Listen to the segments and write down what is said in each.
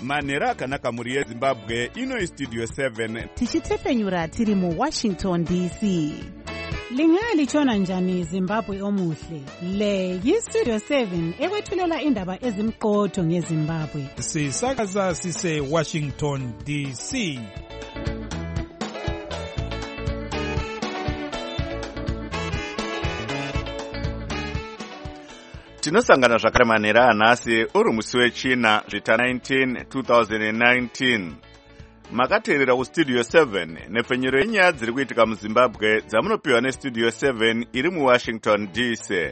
manhero akanaka mhuri yezimbabwe. Ino Studio 7 tichitefenyura tiri muWashington DC. Lingalitshona njani Zimbabwe omuhle? Le yiStudio 7 ekwethulela indaba ezimqotho ngeZimbabwe. Sisakaza sise Washington DC. tinosangana zvakare manhero anhasi uri musi wechina zvita 19 2019. makateerera kuStudio 7 nepfenyuro yenyaya dziri kuitika muZimbabwe dzamunopiwa neStudio 7 iri muWashington DC.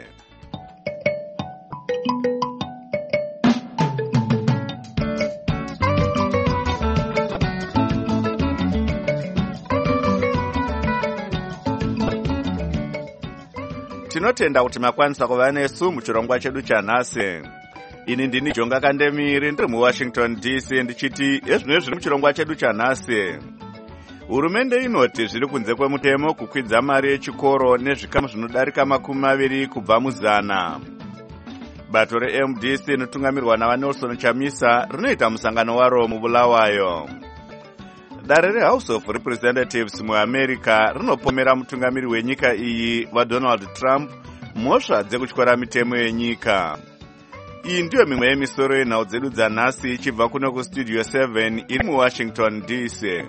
tinotenda kuti makwanisa kuva nesu muchirongwa chedu chanhasi. Ini ndini Jonga Kandemiri ndiri muWashington DC ndichiti ezvino zviri muchirongwa chedu chanhasi. Hurumende inoti zviri kunze kwemutemo kukwidza mari yechikoro nezvikamu zvinodarika 20 kubva muzana. Bato reMDC rinotungamirwa naVanelson Chamisa rinoita musangano waro muBulawayo. Dare reHouse of Representatives muAmerica rinopomera mutungamiri wenyika iyi vaDonald Trump mhosva dzekutyora mitemo yenyika. Iyi ndiyo mimwe yemisoro yenhau dzedu dzanhasi ichibva kuno kuStudio 7 iri muWashington DC.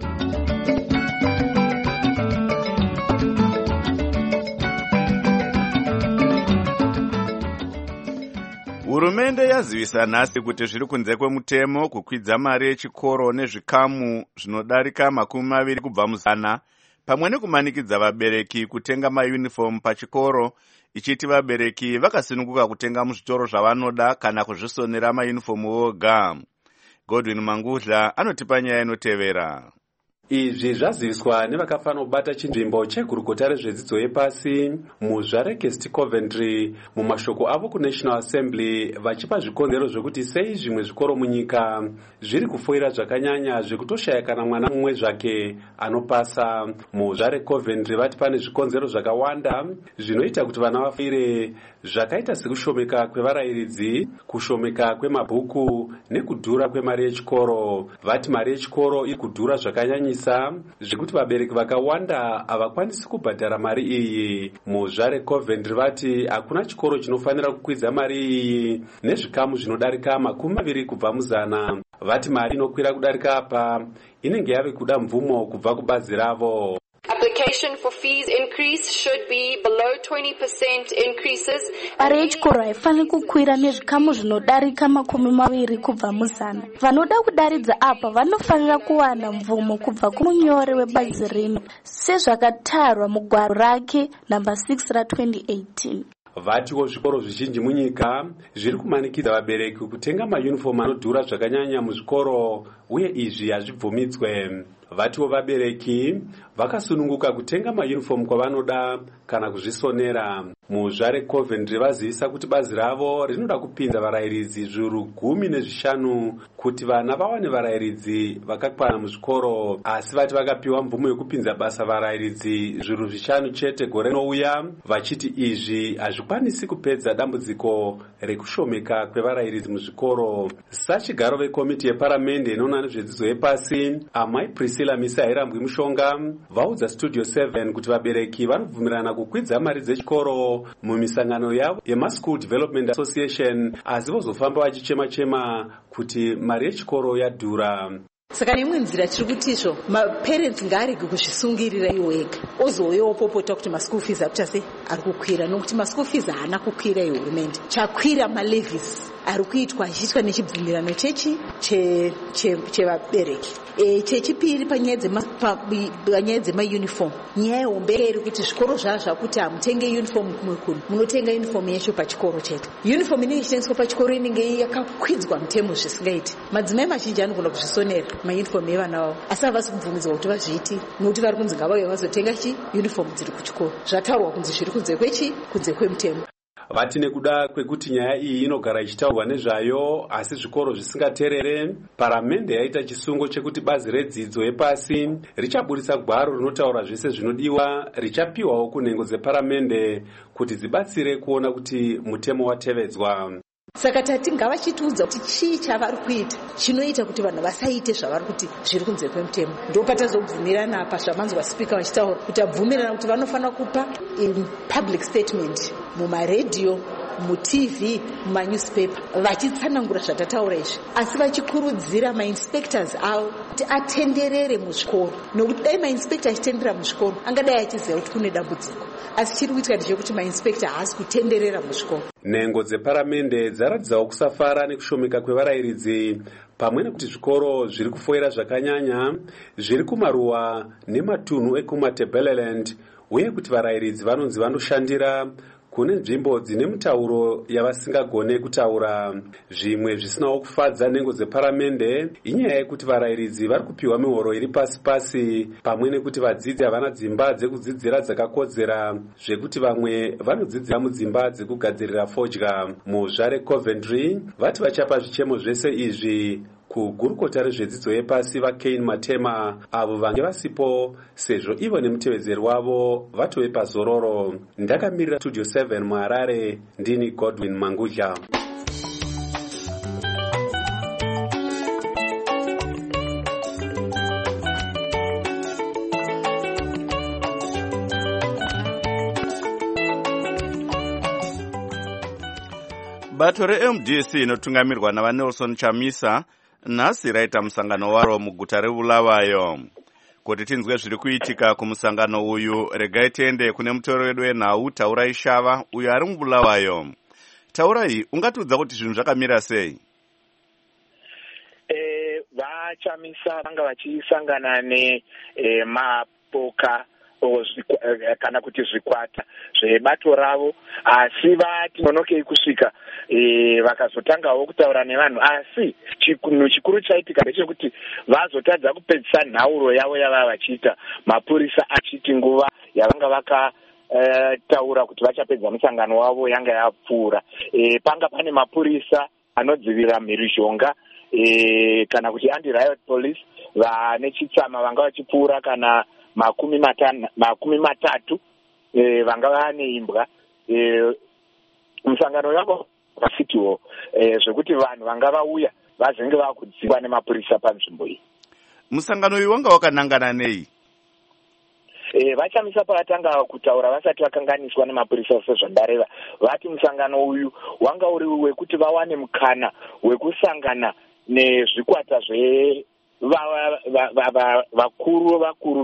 Hurumende yazivisa nhasi kuti zviri kunze kwemutemo kukwidza mari yechikoro nezvikamu zvinodarika 20 kubva muzana, pamwe nekumanikidza vabereki kutenga mayunifomu pachikoro, ichiti vabereki vakasununguka kutenga muzvitoro zvavanoda kana kuzvisonera mayunifomu voga. Godwin Mangudla anotipa nyaya inotevera. Izvi zvaziviswa nevakafanira kubata chinzvimbo chegurukota rezvedzidzo yepasi muZvarekest Coventry mumashoko avo kuNational Assembly, vachipa zvikonzero zvekuti sei zvimwe zvikoro munyika zviri kufoira zvakanyanya zvekutoshaya kana mwana mumwe zvake anopasa. MuZvare Coventry vati pane zvikonzero zvakawanda zvinoita kuti vana vafoire, zvakaita sekushomeka kwevarayiridzi, kushomeka kwemabhuku nekudhura kwemari yechikoro. Vati mari yechikoro iri kudhura zvakanyanya zvekuti vabereki vakawanda havakwanisi kubhadhara mari iyi. MuZvare Coventry vati hakuna chikoro chinofanira kukwidza mari iyi nezvikamu zvinodarika 20 kubva muzana. Vati mari inokwira kudarika apa inenge yave kuda mvumo kubva kubazi ravo. Application for fees increase should be below 20% increases. Mari yechikoro haifaniri kukwira nezvikamu zvinodarika 20 kubva muzana. Vanoda kudaridza apa vanofanira kuwana mvumo kubva kumunyori webazi rino sezvakatarwa mugwaro rake namba 6 ra2018. Vatiwo zvikoro zvizhinji munyika zviri kumanikidza vabereki kutenga mayunifomu anodhura zvakanyanya muzvikoro, uye izvi hazvibvumidzwe. Vatiwo vabereki vakasununguka kutenga mayunifomu kwavanoda kana kuzvisonera. MuZvare Coventry vazivisa kuti bazi ravo rinoda kupinza varayiridzi 15,000 kuti vana vawane varayiridzi vakakwana muzvikoro, asi vati vakapiwa mvumo yekupinza basa varayiridzi 5,000 chete gore rinouya, vachiti izvi hazvikwanisi kupedza dambudziko rekushomeka kwevarayiridzi muzvikoro. Sachigaro vekomiti yeparamende inoona nezvedzidzo yepasi, Amai Priscilla Misairambwi Mushonga, vaudza Studio 7 kuti vabereki vanobvumirana kukwidza mari dzechikoro mumisangano yavo yeMaschool Development Association, asi vozofamba vachichema-chema kuti mari yechikoro yadhura. Saka nemwe nzira tiri kutizvo maparents ngaarege kuzvisungirira iwo ega, ozouyawo popota kuti maschool fees akuchase ari kukwira, nokuti maschool fees haana kukwira ihurumende. Chakwira malevies ari kuitwa achiitwa nechibvumirano chevabereki. Chechipiri panyaya dzemayunifomu, nyaya hombe iri kuti zvikoro zvakuti hamutenge yunifomu kumwe kuno, munotenga yunifomu yacho pachikoro chete. Yunifomu inenge ichitengeswa pachikoro inenge yakakwidzwa mutemo zvisingaiti. Madzimai mazhinji anogona kuzvisonera mayunifomu evana vavo, asi havasi kubvumidzwa kuti vazviiti nokuti vari kunzi ngavauye vazotenga yunifomu dziri kuchikoro. Zvataurwa kunzi zviri kunze kunze kwemutemo. Vati nekuda kwekuti nyaya iyi inogara ichitaurwa nezvayo asi zvikoro zvisingateerere, paramende yaita chisungo chekuti bazi redzidzo yepasi richaburitsa gwaro rinotaura zvese zvinodiwa, richapiwawo kunhengo dzeparamende kuti dzibatsire kuona kuti mutemo watevedzwa. saka tati ngavachitiudza kuti chii chavari kuita chinoita kuti vanhu vasaite zvavari kuti zviri kunze kwemutemo. Ndopatazobvumirana apa zvamanzwa spika vachitaura kuti abvumirana kuti vanofanira kupa public statement mumaredhiyo, mutv, mumanewspaper vachitsanangura zvatataura izvi, asi vachikurudzira mainspectors avo kuti atenderere muzvikoro, nokuti dai mainspector achitendera muzvikoro angadai achiziva kuti kune dambudziko, asi chiri kuitika ndechekuti mainspector haasi kutenderera muzvikoro. Nhengo dzeparamende dzaradzawo kusafara nekushomeka kwevarayiridzi, pamwe nekuti zvikoro zviri kufoira zvakanyanya zviri kumaruwa nematunhu ekumatebeleland, uye kuti varayiridzi vanonzi vanoshandira kune nzvimbo dzine mitauro yavasingagone kutaura. Zvimwe zvisinawo kufadza nhengo dzeparamende inyaya yekuti varayiridzi vari kupiwa mihoro iri pasi pasi, pamwe nekuti vadzidzi havana dzimba dzekudzidzira dzakakodzera, zvekuti vamwe vanodzidzira mudzimba dzekugadzirira fodya. Muzvare Coventry vati vachapa zvichemo zvese izvi kugurukota rezvedzidzo yepasi vaKane Matema, avo vange vasipo sezvo ivo nemutevedzeri wavo vatove pazororo. Ndakamirira Studio 7 muHarare, ndini Godwin Mangudla. Bato reMDC inotungamirwa navaNelson Chamisa nhasi raita musangano waro muguta reBulawayo. Kuti tinzwe zviri kuitika kumusangano uyu, regai tiende kune mutoro wedu wenhau Taurai Shava uyo ari muBulawayo. Taurai, ungatiudza kuti zvinhu zvakamira sei? Vachamisa vanga vachisangana nemapoka kana kuti zvikwata zvebato ravo, asi vati nonokei kusvika vakazotangawo kutaura nevanhu, asi chinhu chikuru chaitika ndechekuti vazotadza kupedzisa nhauro yavo yava vachiita, mapurisa achiti nguva yavanga vakataura kuti vachapedza musangano wavo yanga yapfuura. Panga pane mapurisa anodzivirira mhirizhonga kana kuti anti-riot police vane chitsama vanga vachipfuura kana makumi matatu vanga vane imbwa. Musangano yavo vasitiwo zvekuti vanhu vanga vauya vazenge vakudzingwa nemapurisa panzvimbo iyi. Musangano uyu wanga wakanangana nei? Vachamisa pavatanga kutaura vasati vakanganiswa nemapurisa sezvandareva, vati musangano uyu wanga uri wekuti vawane mukana wekusangana nezvikwata vakuru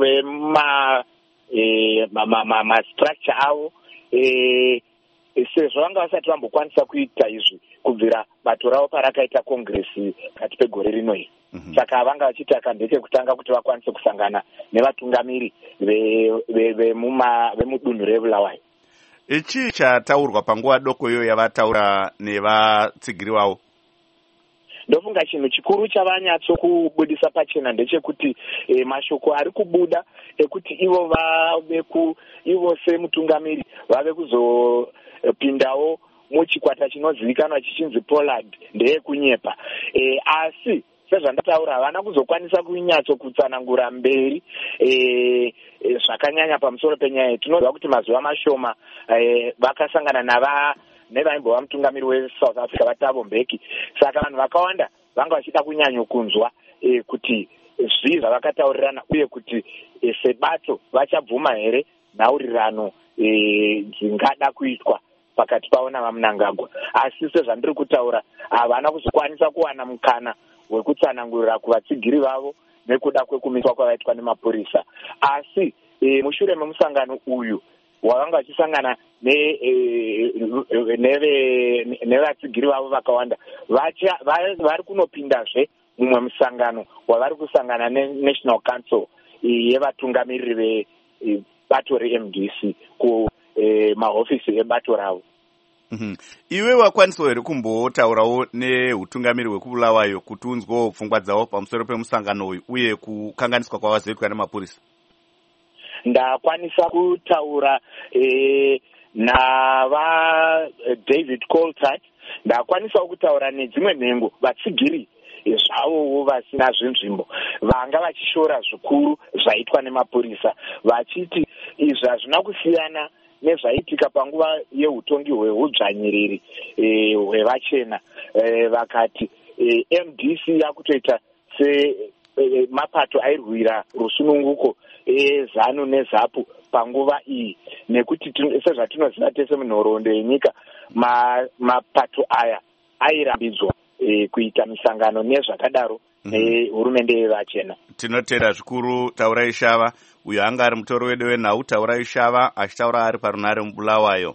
vemastructure avo, sezvo vanga vasati vambokwanisa kuita izvi kubvira bato ravo parakaita kongresi pakati pegore rino iri. Saka vanga vachiti ndechekutanga kuti vakwanise kusangana nevatungamiri vemudunhu reBulawayo. Ichi chataurwa panguva doko iyo yavataura nevatsigiri vavo? Ndofunga chinhu chikuru chavanyatso kubudisa pachena ndechekuti mashoko ari kubuda ekuti ivo semutungamiri vave kuzopindawo muchikwata chinozivikanwa chichinzi Pollard ndeyekunyepa, asi sezvandataura havana kuzokwanisa kunyatso kutsanangura mberi zvakanyanya pamusoro penyaya. Tinoziva kuti mazuva mashoma vakasangana nevaimbova mutungamiri weSouth Africa vaThabo Mbeki, saka vanhu vakawanda vanga vachida kunyanyokunzwa kuti zvii zvavakataurirana uye kuti sebato vachabvuma here nhaurirano dzingada kuitwa pakati pavo navaMnangagwa. Asi sezvandiri kutaura havana kuzokwanisa kuwana mukana wekutsanangurira kuvatsigiri vavo nekuda kwekumiswa kwavaitwa nemapurisa. Asi mushure memusangano uyu wavanga vachisangana nevatsigiri vavo vakawanda, vari kunopindazve mumwe musangano wavari kusangana neNational Council yevatungamiriri vebato reMDC kumahofisi ebato ravo. Iwe wakwanisa here kumbotaurawo neutungamiri hwekuBulawayo kuti unzwewo pfungwa dzavo pamusoro pemusangano uyu uye kukanganiswa kwavazoitwa nemapurisa? Ndakwanisa kutaura David Coltart, ndakwanisawo kutaura nedzimwe nhengo vatsigiri zvavowo vasina zvinzvimbo vanga vachishora zvikuru zvaitwa nemapurisa, vachiti izvi hazvina kusiyana nezvaitika panguva yeutongi hweudzvanyiriri hwevachena. Vakati MDC yakutoita semapato airwira rusununguko eZANU neZAPU panguva iyi, nekuti sezvatinoziva tese munhoroondo yenyika, mapato aya airambidzwa kuita misangano nezvakadaro nehurumende yevachena. Tinotenda zvikuru Taurai Shava, uyo anga ari mutori wedu wenhau Taurai Shava achitaura ari parunare muBulawayo.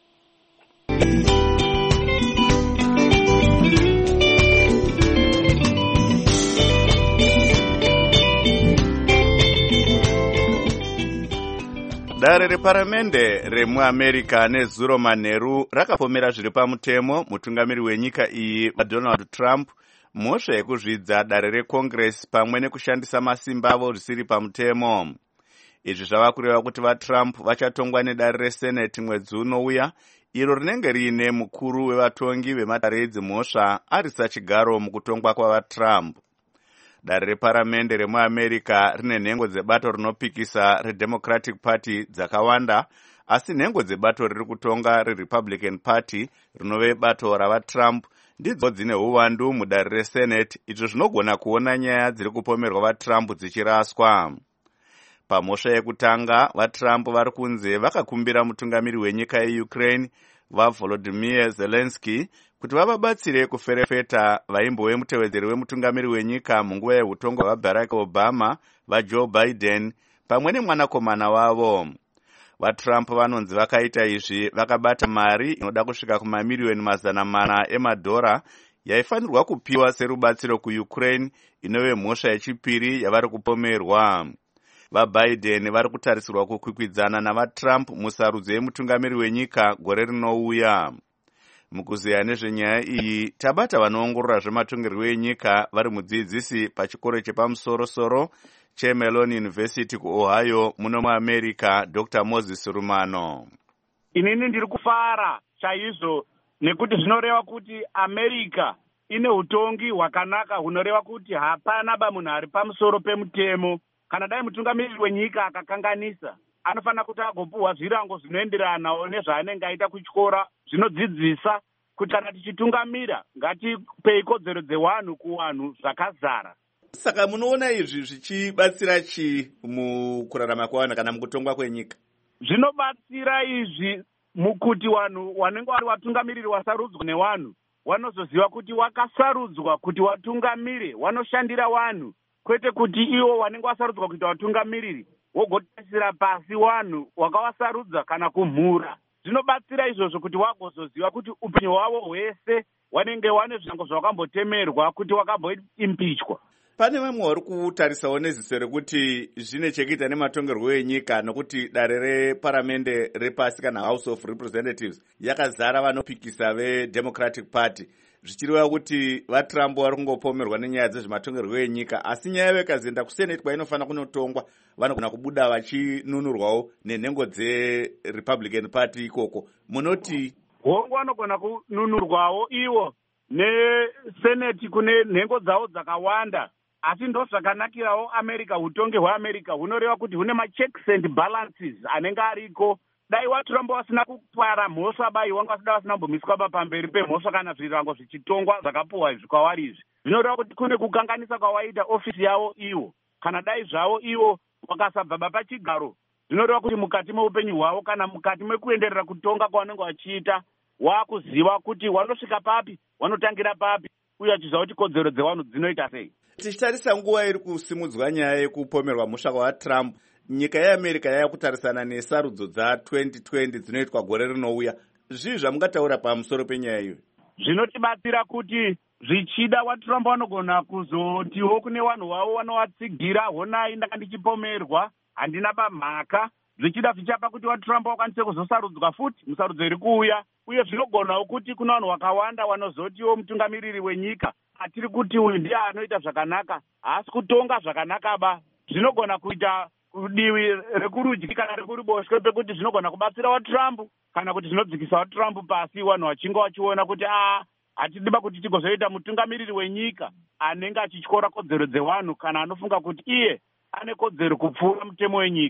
Dare reparamende remuAmerica nezuro manheru rakapomera zviri pamutemo mutungamiri wenyika iyi Donald Trump mhosva yekuzvidza dare reCongress pamwe nekushandisa masimba avo zvisiri pamutemo. Izvi zvava kureva kuti vaTrump vachatongwa nedare reSenate mwedzi unouya, iro rinenge riine mukuru wevatongi vemadare edzimhosva arisa chigaro mukutongwa kwavaTrump. Dare reparamende remuAmerica rine nhengo dzebato rinopikisa reDemocratic Party dzakawanda, asi nhengo dzebato riri kutonga reRepublican Party rinove bato ravaTrump ndidzo dzine uwandu mudare reSenate, izvo zvinogona kuona nyaya dziri kupomerwa vaTrump dzichiraswa. Pamhosva yekutanga, vaTrump vari kunze vakakumbira mutungamiri wenyika yeUkraine vaVolodymyr Zelensky kuti vavabatsire kuferefeta vaimbove mutevedzeri wemutungamiri wenyika munguva yeutongo hwaBarack Obama vaJoe Biden pamwe nemwanakomana wavo. VaTrump vanonzi vakaita izvi vakabata mari inoda kusvika kumamiliyoni 400 emadhora yaifanirwa kupiwa serubatsiro kuUkraine, inove mhosva yechipiri yavari kupomerwa. VaBiden vari kutarisirwa kukwikwidzana navaTrump musarudzo yemutungamiri wenyika gore rinouya. Mukuziya nezvenyaya iyi, tabata vanoongorora zvematongerwo enyika vari mudzidzisi pachikoro chepamusoro-soro cheMelon University kuOhio muno muAmerica, Dr. Moses Rumano. Inini ndiri kufara chaizvo nekuti zvinoreva kuti America ine utongi hwakanaka hunoreva kuti hapana munhu ari pamusoro pemutemo. Kana dai mutungamiriri wenyika akakanganisa, anofanira kuti agopuhwa zvirango zvinoenderanawo nezvaanenge aita kuchikora zvinodzidzisa kuti kana tichitungamira ngatipei kodzero dzewanhu kuwanhu zvakazara. Saka munoona izvi zvichibatsira chi mukurarama kwavanhu kana mukutongwa kwenyika? Zvinobatsira izvi mukuti wanhu wanenge vari watungamiriri wasarudzwa newanhu wanozoziva kuti wakasarudzwa kuti watungamire, wanoshandira wanhu, kwete kuti iwo wanenge wasarudzwa kuita watungamiriri wogotarisira pasi wanhu wakawasarudza kana kumhura. Zvinobatsira izvozvo kuti wagozoziva kuti upenyu hwavo hwese wanenge wane zvirango zvawakambotemerwa kuti wakamboimpichwa. Pane vamwe vari kutarisawo neziso rekuti zvine chekuita nematongerwo enyika, nokuti dare reparamende repasi kana House of Representatives yakazara vanopikisa veDemocratic Party, zvichireva kuti vaTrump vari kungopomerwa nenyaya dzezvematongerwo enyika, asi nyaya yakazoenda kuSenate kwainofanira kunotongwa vanogona kubuda vachinunurwawo nenhengo dzeRepublican Party ikoko. Munoti hongu vanogona kununurwawo ivo neSenate kune nhengo dzavo dzakawanda, asi ndo zvakanakirawo America. Utongi hweAmerica hunoreva kuti hune machecks and balances anenge ariko. Dai vaTrump vasina kupara mhosva bai wanga vasida vasina kumbomiswa pamberi pemhosva kana zvirango zvichitongwa zvakapuhwa izvi kwavari izvi, zvinoreva kuti kune kukanganisa kwawaita ofisi yavo ivo. Kana dai zvavo ivo vakasabva pachigaro, zvinoreva kuti mukati meupenyu hwavo kana mukati mekuenderera kutonga kwavanenge vachiita, wakuziva kuti vanosvika papi, vanotangira papi, uye achiziva kuti kodzero dzevanhu dzinoita sei. Tichitarisa nguva iri kusimudzwa nyaya yekupomerwa mhosva kwaTrump, nyika yeAmerica yava kutarisana nesarudzo dza2020 dzinoitwa gore rinouya. Zvii zvamungataura pamusoro penyaya iyo? Zvinotibatsira kuti zvichida vaTrump vanogona kuzotiwo kune vanhu vavo vanovatsigira, honai ndanga ndichipomerwa, handina pamhaka. Zvichida zvichapa kuti vaTrump vakwanise kuzosarudzwa futi musarudzo iri kuuya, uye zvinogonawo kuti kuna vanhu vakawanda vanozotiwo mutungamiriri wenyika atiri kuti uyu ndiye anoita zvakanaka, haasi kutonga zvakanaka ba. Zvinogona kuita kudivi rekurudyi kana rekuruboshwe, pekuti zvinogona kubatsira vaTrump kana kuti zvinodzikisa vaTrump pasi, vanhu vachinge vachiona kuti hatidiba kuti tigozoita mutungamiriri wenyika anenge achityora kodzero dzevanhu kana anofunga kuti iye ane kodzero kupfuura mutemo wenyika.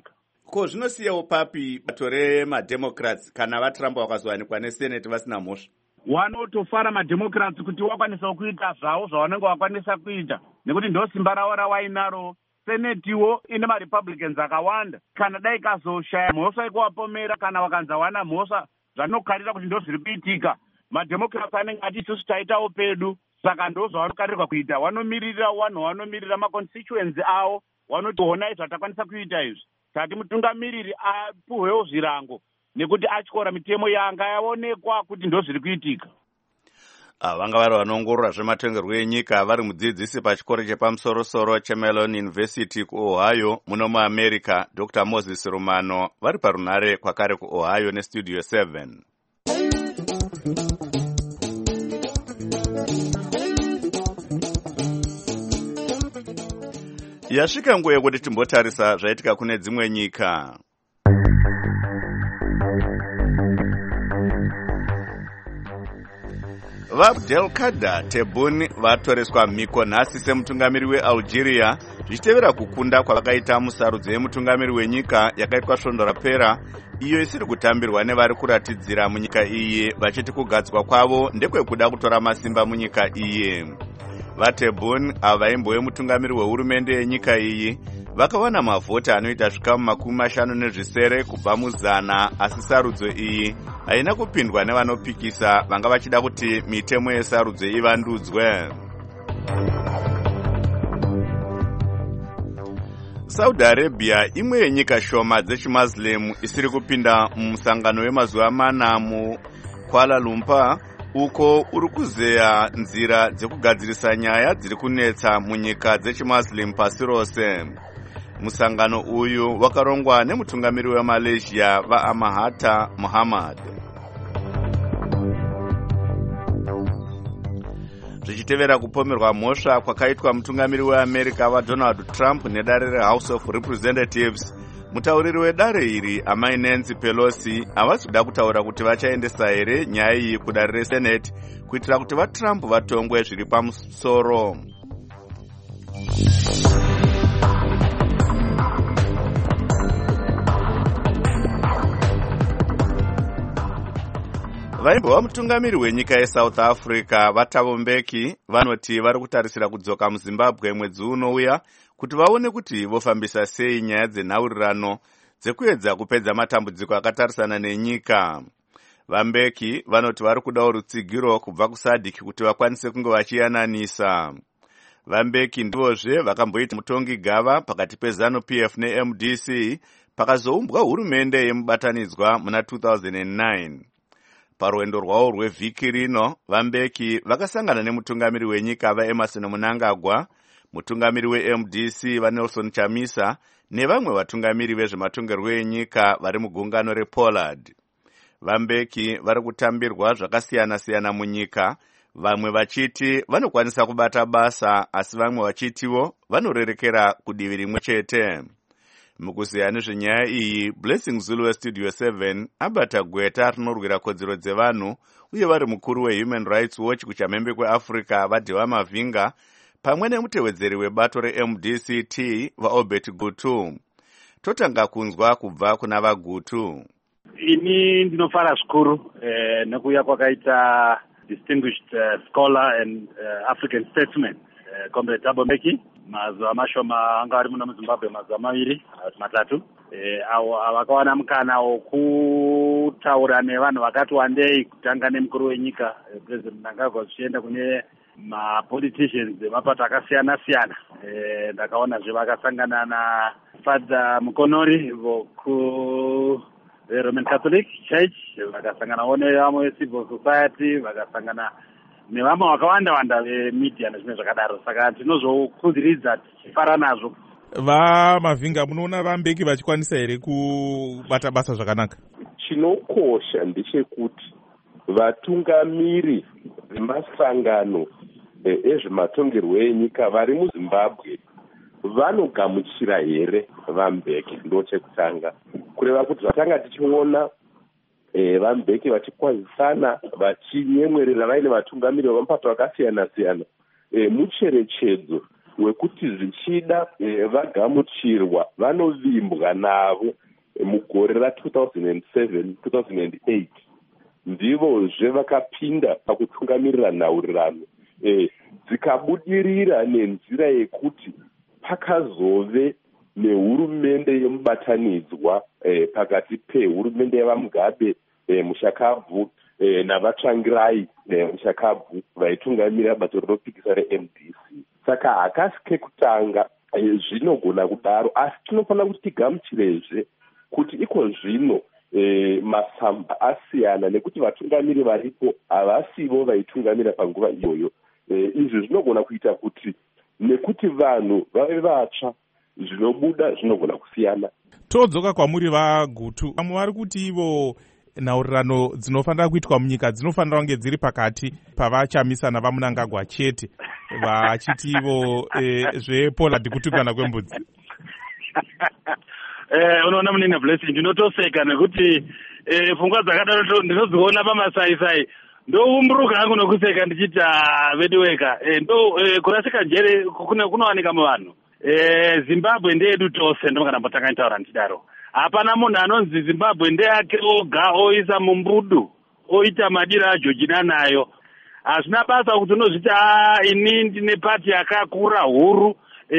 Ko zvinosiyawo papi bato remademocrats kana vaTrump vakazowanikwa neseneti vasina mhosva? Wanotofara mademocrats kuti wakwanisa kuita zvavo zvavanenge wakwanisa kuita, nekuti ndo simba ravo rawainaro. Senetiwo ine marepublicans akawanda. Kana dai kazoshaya mhosva ikuwapomera kana vakanzawana mhosva zvanokarira kuti ndo zviri kuitika, mademocrats anenge ati isusu taitawo pedu. Saka ndo zvavanokarirwa kuita, wanomirira wanomirira maconstituency avo, wanoti honai zvatakwanisa kuita izvi. Tati mutungamiriri apuhwewo zvirango nekuti atyora mitemo yanga yaonekwa kuti ndo zviri kuitika. Vanga vari vanoongorora zvematongerwo enyika vari mudzidzisi pachikoro chepamusoro-soro cheMellon University kuOhio muno muAmerica, Dr. Moses Rumano, vari parunhare kwakare kuOhio nestudio 7. Yasvika nguva yekuti timbotarisa zvaitika kune dzimwe nyika. VaAbdelkader Tebboune vatoreswa mhiko nhasi semutungamiri weAlgeria zvichitevera kukunda kwavakaita musarudzo yemutungamiri wenyika yakaitwa svondo rapera, iyo isiri kutambirwa nevari kuratidzira munyika iyi vachiti kugadzwa kwavo ndekwekuda kutora masimba munyika iyi. VaTebboune ava vaimbove mutungamiri wehurumende yenyika iyi vakawana mavhota anoita zvikamu 50 kubva mu100, asi sarudzo iyi haina kupindwa nevanopikisa vanga vachida kuti mitemo yesarudzo ivandudzwe. Saudi Arabia imwe yenyika shoma dzechimuslim isiri kupinda mumusangano wemazuva 4 muKuala Lumpur, uko uri kuzeya nzira dzekugadzirisa nyaya dziri kunetsa munyika dzechimuslim pasi rose. Musangano uyu wakarongwa nemutungamiri weMalaysia vaMahathir Mohamad. Zvichitevera kupomerwa mhosva kwakaitwa mutungamiri weAmerica vaDonald Trump nedare reHouse of Representatives, mutauriri wedare iri amai Nancy Pelosi havasi kuda kutaura kuti vachaendesa here nyaya iyi kudare reSenate kuitira kuti vaTrump vatongwe zviri pamusoro. Vaimbova mutungamiri wenyika yeSouth Africa vaThabo Mbeki vanoti vari kutarisira kudzoka muZimbabwe mwedzi unouya kuti vaone kuti vofambisa sei nyaya dzenhaurirano dzekuedza kupedza matambudziko akatarisana nenyika. VaMbeki vanoti vari kudawo rutsigiro kubva kuSADC kuti vakwanise kunge vachiyananisa. VaMbeki ndivozve vakamboita mutongi gava pakati peZANU-PF neMDC pakazoumbwa hurumende yemubatanidzwa muna 2009. Parwendo rwavo rwevhiki rino, VaMbeki vakasangana nemutungamiri wenyika vaEmerson Mnangagwa, mutungamiri weMDC vaNelson Chamisa nevamwe vatungamiri vezvematongerwo enyika vari mugungano rePollard. VaMbeki vari kutambirwa zvakasiyana-siyana munyika, vamwe vachiti vanokwanisa kubata basa asi vamwe vachitiwo vanorerekera kudivi rimwe chete. Mukuziya nezvenyaya iyi, Blessing Zulu weStudio 7 abata gweta rinorwira kodzero dzevanhu uye vari mukuru weHuman Rights Watch kuchamhembe kweAfrica vaDhewa Mavhinga pamwe nemutevedzeri webato reMDCT vaObert Gutu. Totanga kunzwa kubva kuna vaGutu. Ini ndinofara zvikuru nekuuya kwakaita distinguished scholar and African statesman Comrade Thabo Mbeki. Mazuva mashoma anga ari muno muZimbabwe mazuva 2 3 avo vakawana mukana wokutaura nevanhu vakati wandei, kutanga nemukuru wenyika President Mnangagwa zvichienda kune mapoliticians emapato akasiyana-siyana. Ndakaonazve vakasangana naFather Mukonori voku Roman Catholic Church, vakasanganawo nevamwe vecivil society, vakasangana nevamwe vakawanda vemedia nezvimwe zvakadaro. Saka tinozokudziridza tichifara nazvo. VaMavhinga, munoona vaMbeki vachikwanisa here kubata basa zvakanaka? Chinokosha ndechekuti vatungamiri vemasangano ezvematongerwo enyika vari muZimbabwe vanogamuchira here vaMbeki. Ndo chekutanga, kureva kuti zvatanga tichiona vaMbeki vachikwazisana vachinyemwerera vaine vatungamiri vemapato akasiyana-siyana mucherechedzo wekuti zvichida vagamuchirwa vanovimbwa navo mugore ra2007-2008 ndivozve vakapinda pakutungamirira nhaurirano dzikabudirira nenzira yekuti pakazove nehurumende yemubatanidzwa pakati pehurumende yavamugabe Mushakabvu navatsvangirai Mushakabvu vaitungamirira bato rinopikisa reMDC. Saka hakasi kekutanga zvinogona kudaro, asi tinofanira kuti tigamuchirezve kuti iko zvino masamba asiyana nekuti vatungamiri varipo havasivo vaitungamira panguva iyoyo. Izvi zvinogona kuita kuti nekuti vanhu vave vatsva zvinobuda zvinogona kusiyana. Todzoka kwamuri vaGutu, vamwe vari kuti ivo nhaurirano dzinofanira kuitwa munyika dzinofanira kunge dziri pakati pavachamisana vaMunangagwa chete, vachiti ivo zvePollard kutukana kwembudzi. Unoona munini Blessing, ndinotoseka nekuti pfungwa dzakadaro ndinodziona pamasaisai, ndoumburuka hangu nokuseka ndichiti vediweka ndo kurasika njere kunowanika muvanhu. Zimbabwe ndeyedu tose, ndokana taura ndichidaro. Hapana munhu anonzi Zimbabwe ndeyake oga oisa mumbudu oita madira ajojina nayo. Hazvina basa kuti unozvita ini ndine pati yakakura huru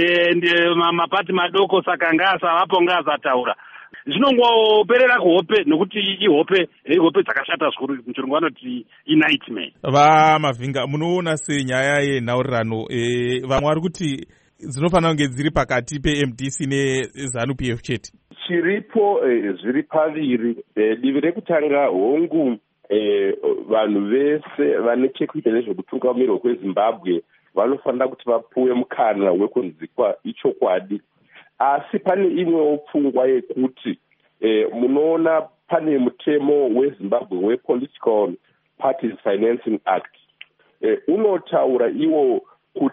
mapati madoko, saka ngaasavapo ngaasataura. Zvinongoperera kuhope nekuti ihope dzakashata zvikuru, muchirungu vanoti inightmare. VaMavhinga, munoona senyaya yenhaurirano vamwe vari kuti dzinofanira kunge dziri pakati peMDC neZANU-PF chete? Chiripo zviri paviri. Divi rekutanga hongu vanhu vese vane chekuita nezvekutungamirwa kweZimbabwe vanofanira kuti vapuwe mukana wekunzikwa ichokwadi. Asi pane imwewo pfungwa yekuti munoona pane mutemo weZimbabwe wePolitical Parties Financing Act unotaura iwo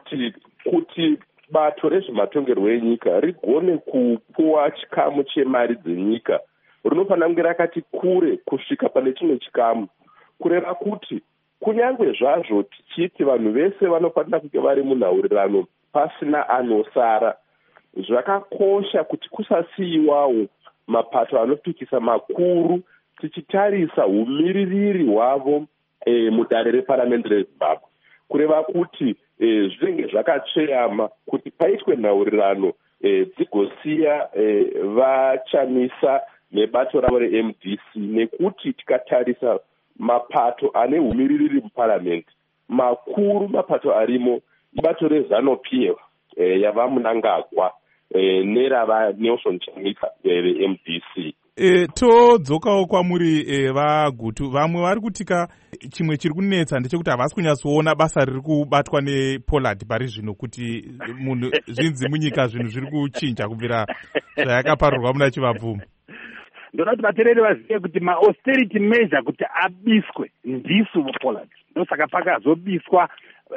kuti bato rezvematongerwo enyika rigone kupuwa chikamu chemari dzenyika rinofanira kunge rakati kure kusvika pane chimwe chikamu, kureva kuti kunyange zvazvo tichiti vanhu vese vanofanira kunge vari munhaurirano pasina anosara, zvakakosha kuti kusasiyiwawo mapato anopikisa makuru tichitarisa umiririri hwavo mudare reparamende reZimbabwe, kureva kuti zvinenge zvakatsveyama kuti paitwe nhaurirano dzigosiya vachamisa nebato ravo reMDC, nekuti tikatarisa mapato ane umiririri muparamende makuru, mapato arimo ibato reZANU-PF yavaMunangagwa nerava Nelson Chamisa veMDC. Todzokawo kwamuri vaGutu, vamwe vari kutika chimwe chiri kunetsa ndechekuti havasi kunyatsoona basa riri kubatwa nePollard pari zvino, kuti munhu zvinzi munyika zvinhu zviri kuchinja kubvira zvayakaparurwa muna Chivabvumi. Ndoda kuti vateereri vazive kuti ma-austerity measure kuti abiswe ndisu Pollard, ndosaka pakazobiswa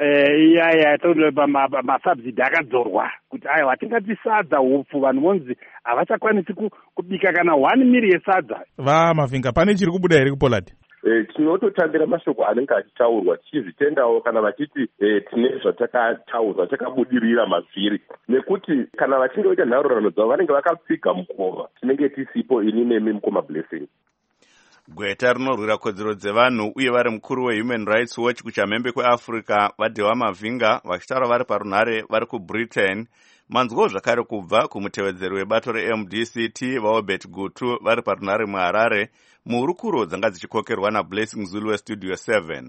yataura masubsidi akadzorwa kuti aiwa tingatisadza upfu vanhu vonzi havachakwanisi kubika kana 1 miri yesadza. VaMavhinga, pane chiri kubuda here kuPollard? Tinototambira mashoko anenge achitaurwa tichizvitendawo kana vachiti tine zvatakataurwa takabudirira mavhiri, nekuti kana vachinge vaita nhaurirano dzavo vanenge vakapfiga mukova, tinenge tisipo ini nemi mukoma Blessing. Gweta rinorwira kodzero dzevanhu uye vari mukuru weHuman Rights Watch kuchamhembe kweAfrica vaDewa Mavhinga vachitaura vari parunhare vari kuBritain. Manzwawo zvakare kubva kumutevedzeri webato reMDCT vaObert Gutu vari parunhare muHarare muhurukuro dzanga dzichikokerwa naBlessing Zulu weStudio 7.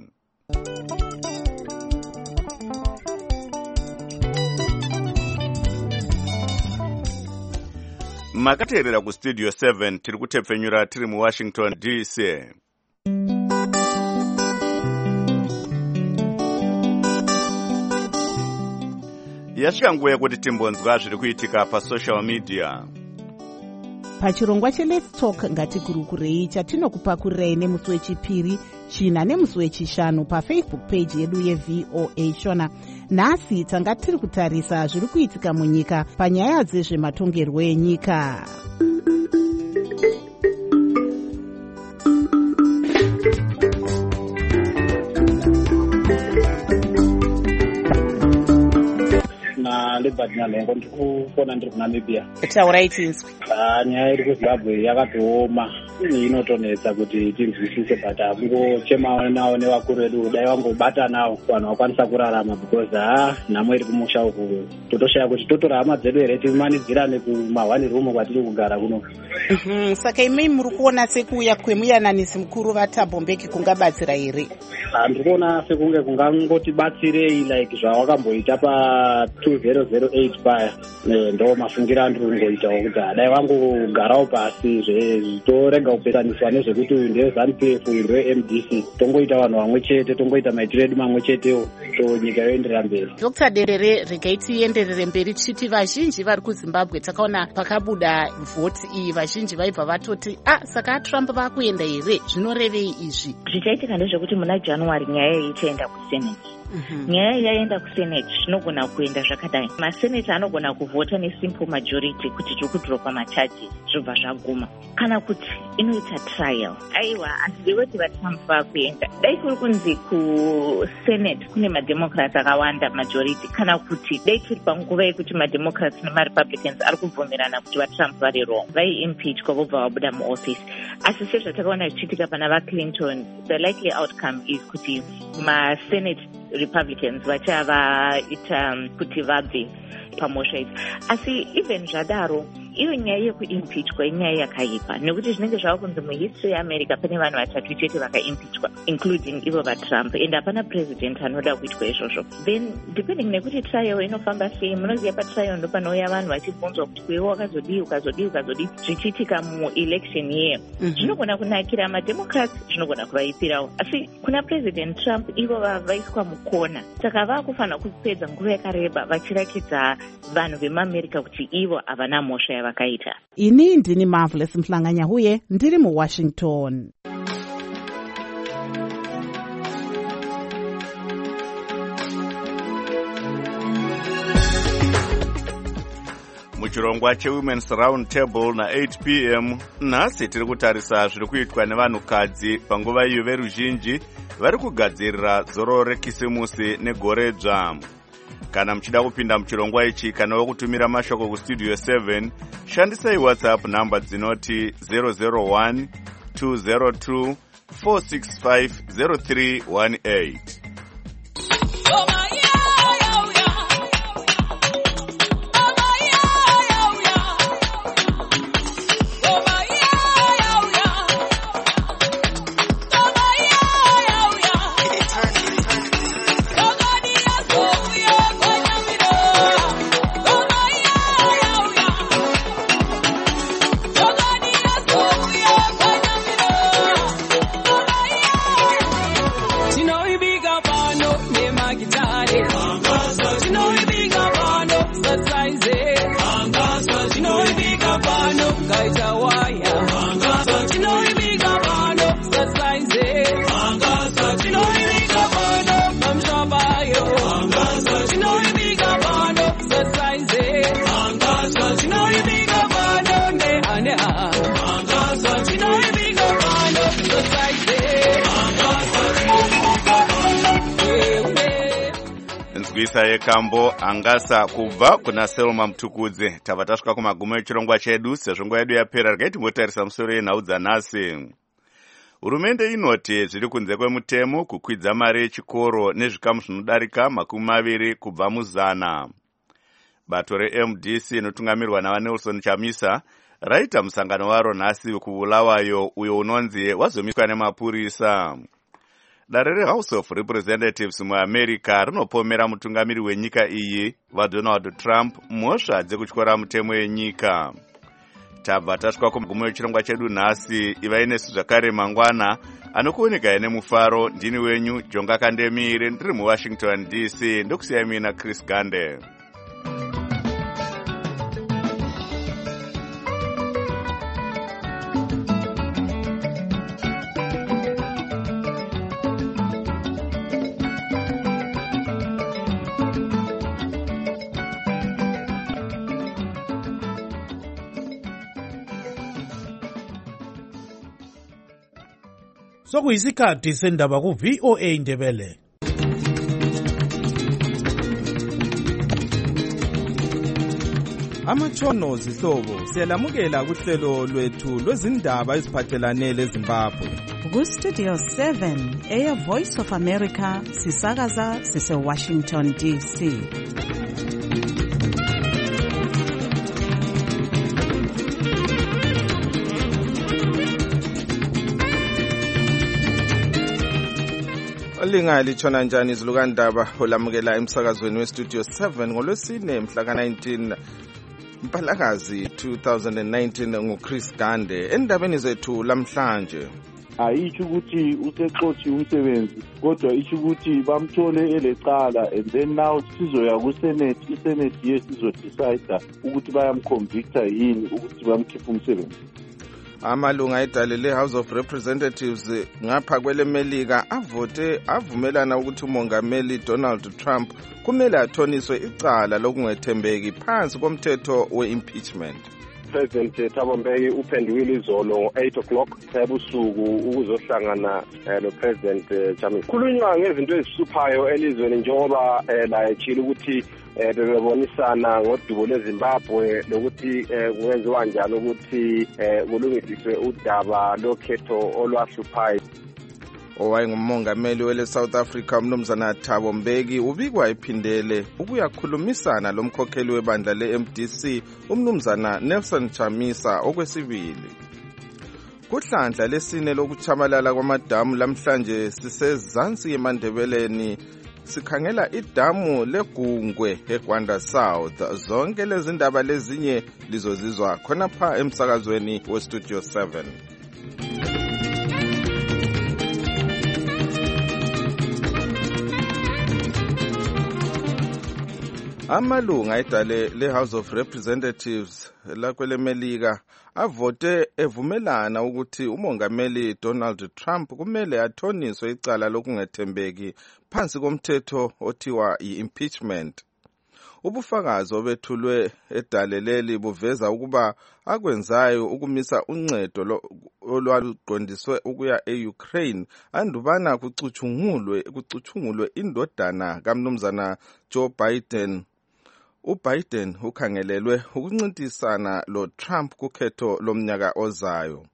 Makateerera kuStudio 7 tiri kutepfenyura tiri muWashington DC. Yasvika nguva yekuti timbonzwa zviri kuitika pasocial media. Pachirongwa cheLet's Talk ngatigurukurei chatinokupakurirei nemusi wechipiri, china nemusi wechishanu paFacebook page yedu yeVOA Shona. Nhasi tanga tiri kutarisa zviri kuitika munyika panyaya dzezvematongerwo enyika. Gilbert Nyalengo ndiri kufona ndiri kuNamibia. Taurai tinzwi. Nyaya iri kuZimbabwe yakatooma inotonetsa kuti tinzwisise but akungochema nawo nevakuru vedu dai vangobata nawo vanhu vakwanisa kurarama because nhamo iri kumusha uku totoshaya kuti totora hama dzedu here timanidzirane kumahwani room kwatiri kugara kuno. Saka imi muri kuona sekuuya kwemuyananisi mukuru vaThabo Mbeki kungabatsira here? Ndiri kuona sekunge kungangotibatsirei like zvavakamboita pa2008 paya ndo mafungiro andiri kungoitawo kuti dai vangogarawo pasi zvitorega kupesaniswa nezvekuti uyu ndeZANU-PF uyu ndeMDC tongoita vanhu vamwe chete tongoita maitiro edu mamwe chetewo so nyika yoenderera mberi. Dr. Derere regai tienderere mberi tichiti vazhinji vari kuZimbabwe takaona pakabuda vhoti iyi vazhinji vaibva vatoti saka Trump vakuenda here zvinorevei izvi? Zvichaitika ndezvekuti muna January nyaya iyi ichaenda kuSenate. Nyaya yaenda kuSenate zvinogona kuenda zvakadai. Maseneta anogona kuvhota nesimple majority kuti tiri kudropa macharges zvobva zvaguma. Kana kuti inoita trial. Aiwa hazvidiwe kuti vaTrump vakuenda. Dai kuri kunzi kuSenate kune mademocrats akawanda majority. Kana kuti dai tiri panguva yekuti mademocrats nemarepublicans ari kubvumirana kuti vaTrump vari wrong. Vai-impeachwa vobva vabuda muoffice. Asi sezvatakaona zvichiitika pana vaClinton, the likely outcome is kuti maSenate Republicans vachavaita kuti vabve pamhosva idzi. Asi even zvadaro iyo nyaya yekuimpeachwa inyaya yakaipa nekuti zvinenge zvava kunzi muhistory yeAmerica pane vanhu vatatu chete vakaimpeachwa including ivo vaTrump and hapana president anoda kuitwa izvozvo. Then depending nekuti trial inofamba sei, munoziva patrial ndo panouya vanhu vachibvunzwa kuti kwewo wakazodii zvichiitika muelection year. Zvinogona kunakira mademocrats, zvinogona kuvaipirawo, asi kuna president Trump ivo vaiswa mukona, saka vakufanira kupedza nguva yakareba vachiratidza vanhu vemuAmerica kuti ivo havana mhosva yavakaita. Ini ndini Marvelous Mhlanganya-Huye ndiri muWashington. muchirongwa chewomen's round table na8 p.m. nhasi tiri kutarisa zviri kuitwa nevanhukadzi panguva iyo veruzhinji vari kugadzirira zororo rekisimusi negoredzva. Kana muchida kupinda muchirongwa ichi kana wokutumira mashoko kustudio 7 shandisai WhatsApp namba dzinoti 001 202 465 0318. nzwisa yekambo angasa kubva kuna Selma Mtukudze. Tava tasvika kumagumo echirongwa chedu, sezvo nguva yedu yapera regai timbotarisa musoro yenhau dzanhasi. Hurumende inoti zviri kunze kwemutemo kukwidza mari yechikoro nezvikamu zvinodarika 20 kubva mu100. Bato reMDC inotungamirwa naVaNelson Chamisa raita musangano waro nhasi kuBulawayo uyo unonzi wazomiswa nemapurisa. Dare reHouse of Representatives muAmerica rinopomera mutungamiri wenyika iyi vaDonald Trump mhosva dzekutyora mutemo yenyika. Tabva tasvika kumagumo echirongwa chedu nhasi. Ivai nesu zvakare mangwana anokuoneka nemufaro. Ndini wenyu Jonga Kandemire ndiri muWashington DC, ndokusiyai mina Chris Gande. Sokuyisikhathi sendaba ku-VOA Ndebele. Amatshono zihlobo siyalamukela kuhlelo lwethu lwezindaba eziphathelane leZimbabwe. Ku-Studio 7 Air Voice of America sisakaza sise-Washington DC. Linga litshona njani izilukandaba olamukela emsakazweni weStudio 7 ngolwesine mhla ka-19 Mpalakazi 2019 nguChris Gande. Endabeni zethu lamhlanje, ayitsho ukuthi usexothi umsebenzi kodwa itsho ukuthi bamthole elecala and then now sizoya kuSenate. iSenate yesizodecide ukuthi bayamconvicta yini ukuthi bamkhiphe umsebenzi. Amalunga edale le-House of Representatives ngapha kwelemelika avumelana ukuthi umongameli Donald Trump kumele athoniswe icala lokungethembeki phansi komthetho we-impeachment. President Thabo Mbeki uphenduke izolo ngo-8 o'clock ebusuku ukuzohlangana no-President Chamisa. Khulunywa ngezinto ezihluphayo elizweni njengoba la echile ukuthi bebebonisana ngodubo lweZimbabwe lokuthi kwenziwa njalo ukuthi kulungisiswe udaba lokhetho olwahluphayo. Owayengumongameli wele South Africa umnumzana Thabo Mbeki ubikwa ephindele ukuyakhulumisana lomkhokheli webandla le-MDC umnumzana Nelson Chamisa okwesibili. Kuhlandla lesine lokuchabalala kwamadamu lamhlanje sisezansi eMandebeleni sikhangela idamu leGungwe eGwanda South. Zonke lezi ndaba lezinye lizozizwa khonapha emsakazweni weStudio 7. Amalunga edale le-House of Representatives lakwelemelika avote evumelana ukuthi umongameli Donald Trump kumele athoniswe icala lokungethembeki phansi komthetho othiwa yi-impeachment. Ubufakazi obethulwe edale leli buveza ukuba akwenzayo ukumisa uncedo olwaluqondiswe ukuya e-Ukraine andubana kucutshungulwe indodana kamnumzana Joe Biden. uBiden ukhangelelwe ukuncintisana lo-Trump kukhetho lomnyaka ozayo.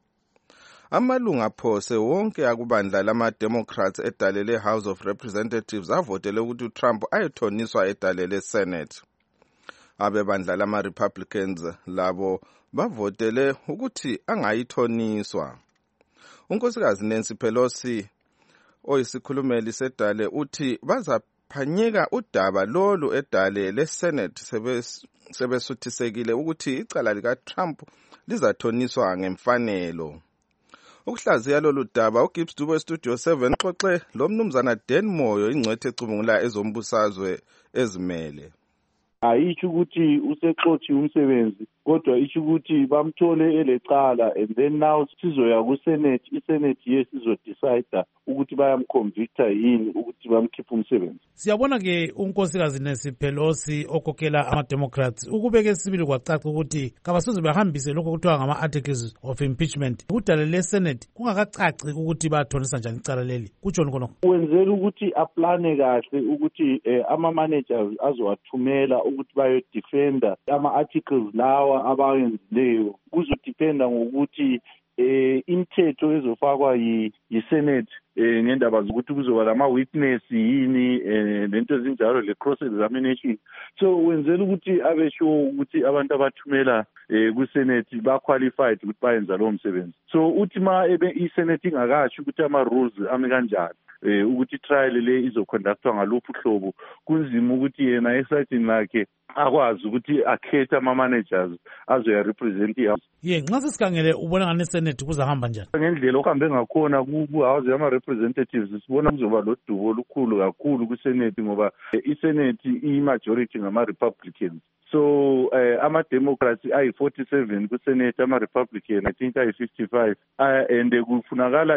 Amalunga aphose wonke akubandla lama-Democrats edale le-House of Representatives avotele ukuthi uTrump ayethoniswa edale le-Senate. Abebandla lama-Republicans labo bavotele ukuthi angayithoniswa. Unkosikazi Nancy Pelosi oyisikhulumeli sedale uthi bazaphanyeka udaba lolu edale le-Senate sebesuthisekile ukuthi icala lika-Trump lizathoniswa ngemfanelo. Ukuhlaziya lolu daba uGibbs Dubo eStudio 7 xoxe lo mnumzana Dan Moyo ingcwethe ecubungula ezombusazwe ezimele. Ayitsho ukuthi usexothi umsebenzi kodwa itsho ukuthi bamthole elecala and then now sizoya kuSenate. iSenate yesizodecide ukuthi bayamconvicta yini ukuthi bamkhiphe umsebenzi. Siyabona ke unkosikazi Nancy Pelosi okhokhela ama-Democrats ukubeke sibili kwacaca ukuthi kabasoze bahambise lokho kuthiwa ngama-articles of impeachment kudala le-Senate kungakacaci ukuthi bathonisa njani icala leli. Kutshoni khonokho? Wenzela ukuthi aplane kahle ukuthi ama-managers azowathumela ukuthi bayodefenda ama-articles lawa abawenzileyo. Kuzodependa ngokuthi imithetho ezofakwa yi-Senate ngendaba zokuthi kuzoba lama-witness yini lento ezinjalo le-cross examination. So wenzela ukuthi abe sure ukuthi abantu abathumela ku-Senate ba-qualified ukuthi bayenza lowo msebenzi. So uthi ma i-Senate ingakasho ukuthi ama-rules ame kanjani ukuthi i-trial le izoconductwa ngaluphi uhlobo, kunzima ukuthi yena esayidini lakhe akwazi ukuthi akhethe ama-managers azoya-represent. Nxa sesikhangele ubona ngani iSenate kuzahamba njani? Ngendlela okuhambe ngakhona ku-House yama-Representatives sibona kuzoba lodubo olukhulu kakhulu kuSenate ngoba iSenate i-majority ngama-Republicans. So ama-Democrats ayi-47 kuSenate, ama-Republican I think ayi-55 and kufunakala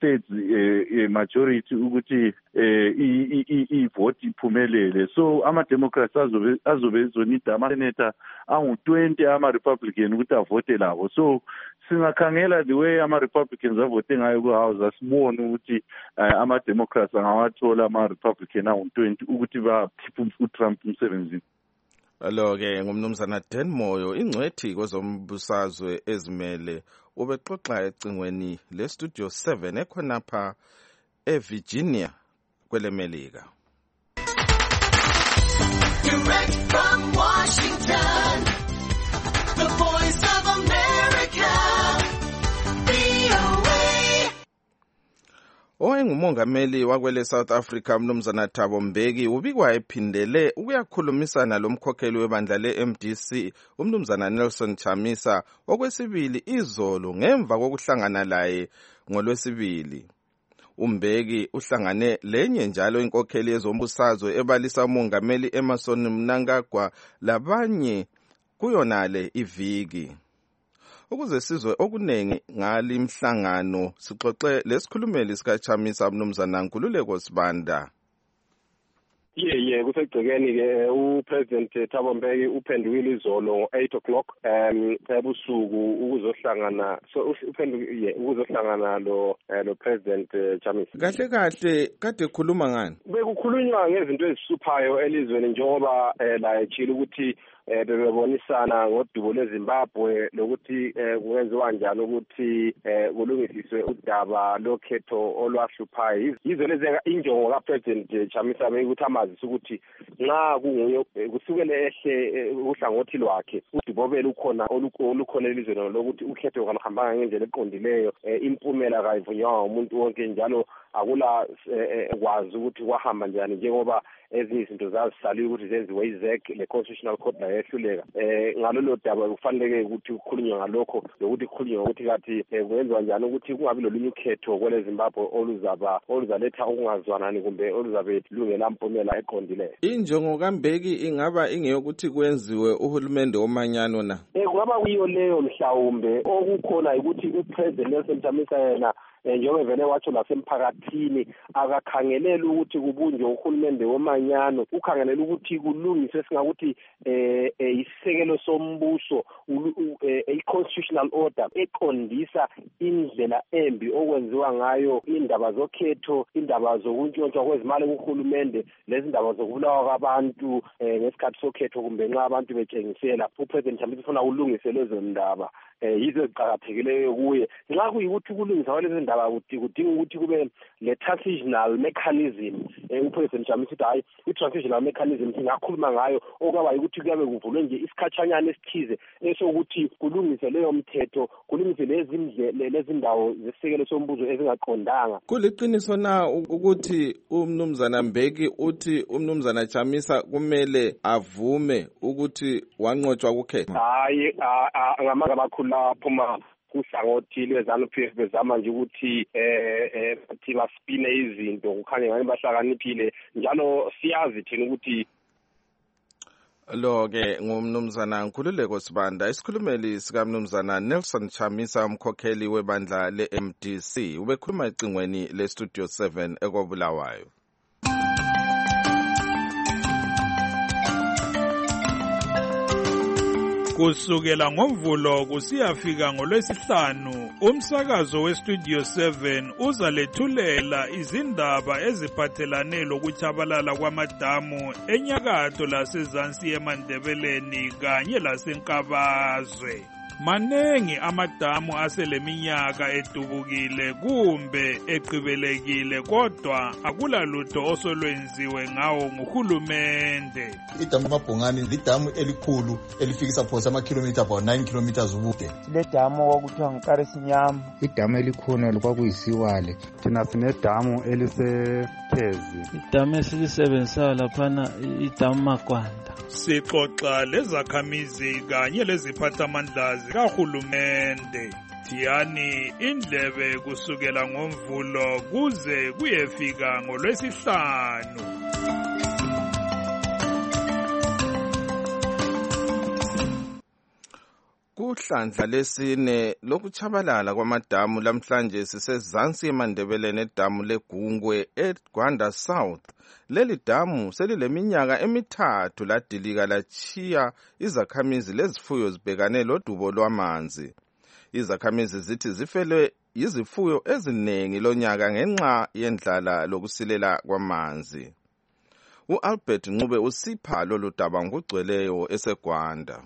i-2/3 majority ukuthi i-vote iphumelele. So ama-Democrats azobe zonida ama-senator angu-20 ama-Republican ukuthi avote labo. So singakhangela the way ama-Republicans avote ngayo ku-House asibone ukuthi ama-Democrats angawathola ama-Republican angu-20 ukuthi bakhiphe uTrump emsebenzini. Alo-ke ngumnumzana Dan Moyo, ingcwethi kwezombusazwe ezimele, ubexoxa ecingweni leStudio 7 ekhonapha eVirginia kwelemelika. Direct from Washington, the voice of America, VOA. Owayengumongameli wakwele South Africa mnumzana Thabo Mbeki ubikwa ephindele ukuyakhulumisana lomkhokheli webandla le-MDC umnumzana Nelson Chamisa okwesibili izolo ngemva kokuhlangana laye ngolwesibili. Umbeki uhlangane lenye njalo inkokheli yezombusazwe ebalisa umongameli Emmerson Mnangagwa labanye kuyonale iviki. Ukuze sizwe okunengi ngali mhlangano sixoxe lesikhulumeli sika Chamisa mnumzana Nkululeko Sibanda. Kusegcekeni ke uPresident Thabo Mbeki uphendukile izolo ngo-8 ebusuku ukuzohlangana ukuzohlangana lo President Chamisa. Kahle kade khuluma ngani? Bekukhulunywa ngezinto ezisuphayo elizweni njengoba la echila ukuthi bebebonisana ngodubo leZimbabwe lokuthi kungenziwa njani ukuthi kulungisiswe udaba lokhetho olwahluphayo. Yizo lezi injongo kaPresident Chamisa ukuthi amazise ukuthi nxa kunguye kusukele ehle uhlangothi lwakhe udibobele ukhona olukhona elizweni lokuthi ukhetho kanihambanga ngendlela eqondileyo, impumela kayivunywanga umuntu wonke njalo akula kwazi ukuthi kwahamba njani njengoba ezinye izinto zazisaliwe ukuthi zenziwe iZEC le-Constitutional Court layehluleka. Ngalolo daba kufaneleke ukuthi kukhulunywe ngalokho lokuthi kukhulunywe ukuthi kathi kungenziwa njani ukuthi kungabi lolunye ukhetho kwele Zimbabwe oluzaletha ukungazwanani kumbe oluzabe lungela mpumela eqondileyo. Injongo kaMbeki ingaba ingeyokuthi kwenziwe uhulumende womanyano na? Kungaba kuyo leyo mhlawumbe okukhona ukuthi uPresident Nelson Chamisa yena njengoba vele watsho nasemphakathini akakhangelela ukuthi kubunjwe uhulumende womanyano, ukhangelela ukuthi kulungiswe singakuthi isisekelo sombuso i-constitutional order eqondisa indlela embi okwenziwa ngayo indaba zokhetho, indaba zokuntshontshwa kwezimali kuhulumende, lezi ndaba zokubulawa kwabantu ngesikhathi sokhetho kumbe nxa abantu betshengisela. uPresident Chamisa ufuna kulungise lezo ndaba, yizo eziqakathekileyo kuye. Nxa kuyikuthi kulungisa lezi ndaba kudinga ukuthi kube le-transitional mechanism. uPresident Chamisa uthi hayi i-transitional mechanism singakhuluma ngayo okwaba ukuthi kuyabe kuvulwe nje isikhatshanyana esithize esokuthi kulungise leyo mthetho, kulungise lezi ndawo zesisekelo sombuzo ezingaqondanga. Kuliqiniso na ukuthi umnumzana Mbeki uthi umnumzana Chamisa kumele avume ukuthi wanqotshwa kukhetho? Hayi, ngamanga amakhulu aphuma kuhlangothi lwezanu-PF bezama nje ukuthi bathi baspine izinto kukhanye ngani bahlakaniphile njalo siyazi thina ukuthi lo-ke ngumnumzana Nkululeko Sibanda, isikhulumeli sikamnumzana Nelson Chamisa umkhokheli webandla le-MDC ubekhuluma ecingweni leStudio 7 ekobulawayo. Kusukela ngoMvulo kusiyafika ngoLwesihlanu, umsakazo weStudio 7 uzalethulela izindaba eziphathelane lokutshabalala kwamadamu enyakatho lasezansi eMandebeleni kanye laseNkabazwe. Manengi amadamu aseleminyaka edubukile kumbe eqibelekile kodwa akulalutho osolwenziwe ngawo nguhulumende. Idamu kaMabhongani lidamu elikhulu elifikisa phose amakhilomitha about 9 kilometers ubude. Le damu okuthiwa nguKarisinyama, idamu elikhona lokwakuyisiwale. Thina sinedamu eliseThezi. Idamu esilisebenzisayo laphana idamu Magwanda. Sixoxa lezakhamizi kanye leziphathamandla zikahulumende. Thiyani indlebe kusukela ngoMvulo kuze kuyefika ngoLwesihlanu. Kuhlandla lesine lokuchabalala kwamadamu lamhlanje sisezansi eMandebeleni edamu leGungwe eGwanda South. Leli damu selileminyaka emithathu ladilika lachiya izakhamizi lezifuyo zibhekane lodubo lwamanzi. Izakhamizi zithi zifelwe yizifuyo eziningi lonyaka ngenxa yendlala lokusilela kwamanzi. U-Albert Ncube usipha lolu daba ngokugcweleyo eseGwanda.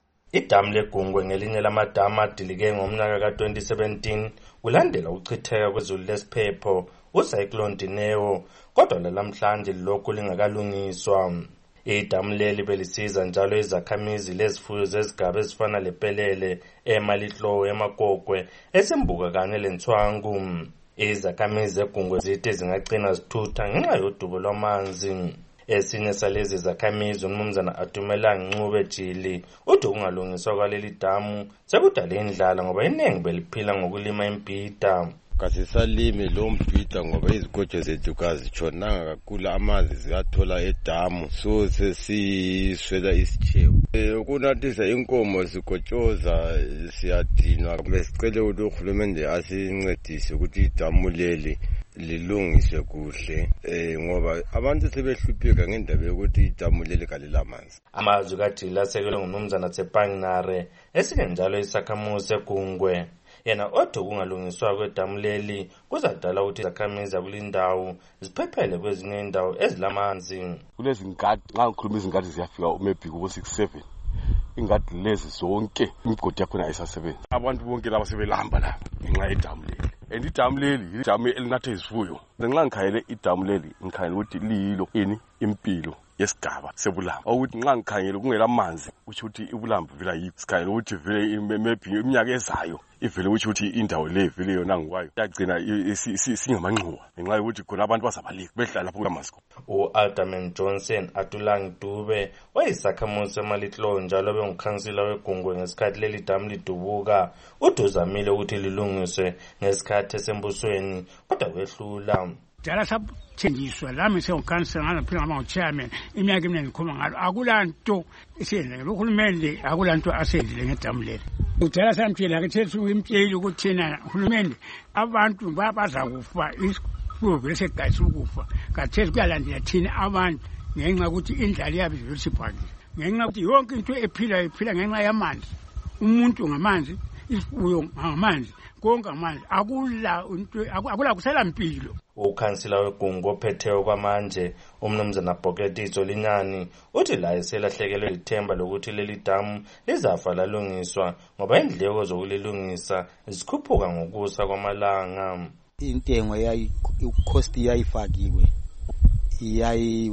Idamu leGungwe ngelinye lamadamu adilike ngomnyaka ka-2017 kulandela ukuchitheka kwezulu lesiphepho uCyclone Dineo, kodwa lalamhlanje lokhu lingakalungiswa. Idamu leli belisiza njalo izakhamizi lezifuyo zezigaba ezifana lePelele, eMalihlowo, eMagogwe, eSembuka kanye leNtswangu. Izakhamizi zeGungwe zithi zingagcina zithutha ngenxa yodubo lwamanzi. Esinye salezi zakhamizi uMnumzana Atumelanga Ncube Jili uthi ukungalungiswa kwaleli damu sekudale indlala ngoba iningi beliphila ngokulima imbhida. Kasisalimi lo mbhida ngoba izikotsho zethu kazitshonanga kakhulu, amanzi ziyathola edamu, so sesiswela isitshewu. Ukunathisa inkomo sikotshoza siyadinwa. Besicele ukuthi uhulumende asincedise ukuthi idamu leli lilungiswe kuhle ngoba abantu sebehlupheka ngendaba yokuthi idamu leli kalilamanzi. Amazwi kaJili asekelwe nguMnumzana Tsepangnare esike njalo isakhamuzi seGungwe. Yena othi ukungalungiswa kwedamu leli kuzadala ukuthi izakhamizi kulindawo ziphephele kwezinye indawo ezilamanzi. Kulezi ngadi, nxa ngikhuluma izingadi ziyafika maybe kubo 6-7. Ingadi lezi zonke imigodi yakhona ayisasebenzi. Abantu bonke laba sebelamba la ngenxa yedamu leli. And idamu leli idamu elinatha izifuyo. Nxa ngikhangele idamu leli ngikhangela ukuthi liyilo impilo yesigaba sebulamba. Ukuthi nxa ngikhangele kungela manzi ukuthi ibulamba vela yiphi. Sikhangela ukuthi vele maybe iminyaka ezayo ivele ukuthi indawo le vele yona ngwayo yagcina singamanxuwa ngenxa yokuthi khona abantu bazabaleka behlala lapho kwamasiko. U-Alderman Johnson Atulang Dube wayisakhamuzi eMalihlowo njalo bengukhansila weGungwe ngesikhathi leli damu lidubuka. Uduzamile ukuthi lilungiswe ngesikhathi esembusweni kodwa kwehlula. Jala sabuthenjiswa lami sengukhansila nganaphila ngama chairman iminyaka eminingi ngikhuluma ngalo akulanto esiyenzile uhulumende akulanto asenzile ngedamu leli. Udala samtshela ke thethu impilo ukuthi thina uhulumende abantu bazakufa isifuyo vele segayisa ukufa kathesi kuyalandela thina abantu ngenxa ukuthi indlala yabo ivele siphakile ngenxa ukuthi yonke into iphila ngenxa yamanzi, umuntu ngamanzi, isifuyo ngamanzi, konke ngamanzi, akula kusela impilo. Ukhansila weGungwe ophetheyo kwamanje uMnumzana Bhoketiso Linyani uthi la eselahlekelwe ithemba lokuthi leli damu lizafa lalungiswa ngoba indleko zokulilungisa zikhuphuka ngokusa kwamalanga. Intengo cost yayifakiwe yayi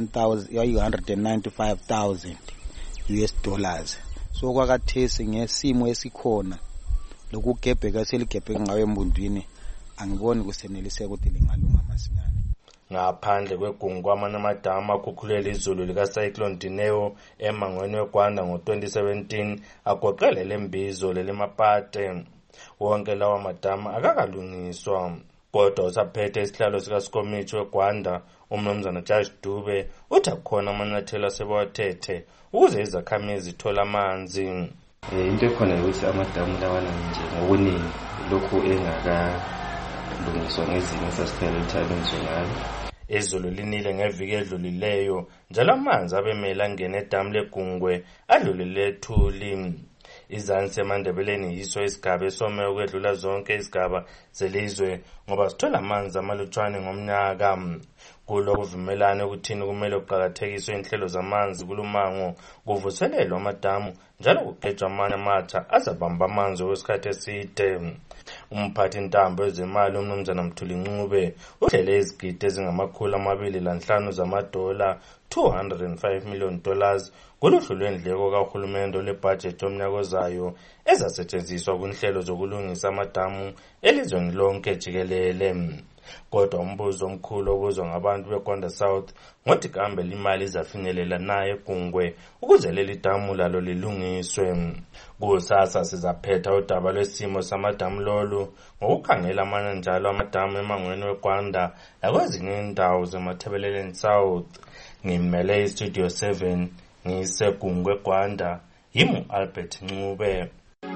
195,000 US dollars. So kwakathesi ngesimo esikhona lokugebheka seligebheka ngawe embundwini angiboni kuseneliseka ukuthi lingalunga masinyane. Ngaphandle kweGungwe amanye amadamu akhukhulele izulu likaCyclone Dineo emangweni weGwanda ngo-2017 agoqele lembizo lelimapate. Wonke lawa madamu akakalungiswa. Kodwa usaphethe isihlalo sikaSikomithi weGwanda uMnumzana Josh Dube uthi akhona amanyathelo asebawathethe ukuze izakhamizi zithole amanzi. Into ekhona ukuthi amadamu lawana nje ngokuningi lokhu lungiswa ngezinye sasiphela ukuthi alungiswe ngayo. Izulu linile ngeviki edlulileyo njalo amanzi abemele angene edamu leGungwe adlulile ethuli. Izansi eMandebeleni yiso isigaba esome ukwedlula zonke izigaba zelizwe ngoba sithola amanzi amalutshwane ngomnyaka. Kulo kuvumelane ukuthini kumele kuqakathekiswe inhlelo zamanzi kulumango kuvuselelwa amadamu njalo kugejwa amanye amatsha azabamba amanzi okwesikhathi eside. Umphathi intambo ezemali uMnumzana Mthuli Ncube uhlele izigidi ezingama-205 zamadola $205 million kuluhlu lwendleko kahulumende lwebhajethi yomnyaka ozayo ezasetshenziswa kwinhlelo zokulungisa amadamu elizweni lonke jikelele. Kodwa umbuzo omkhulu obuzwa ngabantu beGwanda South ngothi kambe imali izafinyelela naye eGungwe ukuze leli damu lalo lilungiswe. Kusasa sizaphetha udaba lwesimo samadamu lolu ngokukhangela amanye njalo amadamu emangweni weGwanda nakwezinye indawo zemathebeleleni South. Ngimele iStudio 7 ngiseGungwe eGwanda yimi Albert Ncube.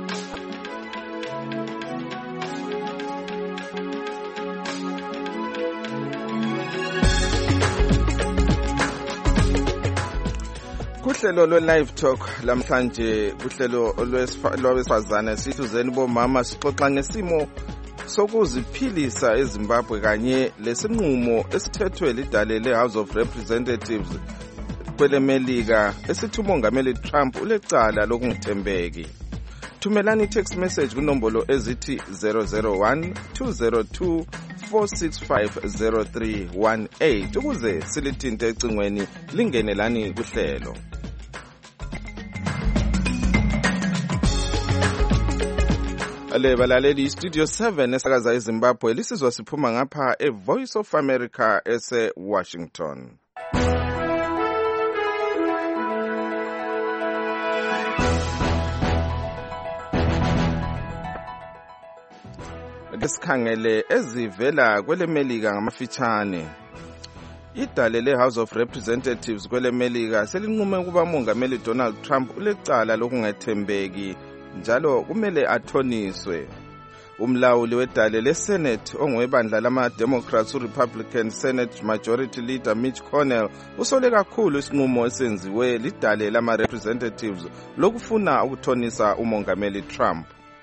Kuhlelo lwe-Live Talk lamhlanje kuhlelo lwabesifazane sithuzeni bomama sixoxa ngesimo sokuziphilisa eZimbabwe kanye lesinqumo esithethwe lidale le-House of Representatives kwelemelika esithi umongameli Trump ulecala lokungethembeki. Thumelani i-text message kunombolo ezithi 001-202-465-0318 ukuze silithinte ecingweni lingenelani kuhlelo. Balaleli iStudio 7 esakaza eZimbabwe lisizwa siphuma ngapha eVoice of America ese-Washington. Esikhangele ezivela kwelemelika ngamafitshane. Idale le-House of Representatives kwelemelika selinqume ukuba umongameli Donald Trump ulecala lokungethembeki njalo kumele athoniswe. Umlawuli wedale le-Senate ongowebandla lama-Democrats u-Republican Senate Majority Leader Mitch McConnell usole kakhulu isinqumo esenziwe lidale lama-Representatives lokufuna ukuthonisa umongameli Trump.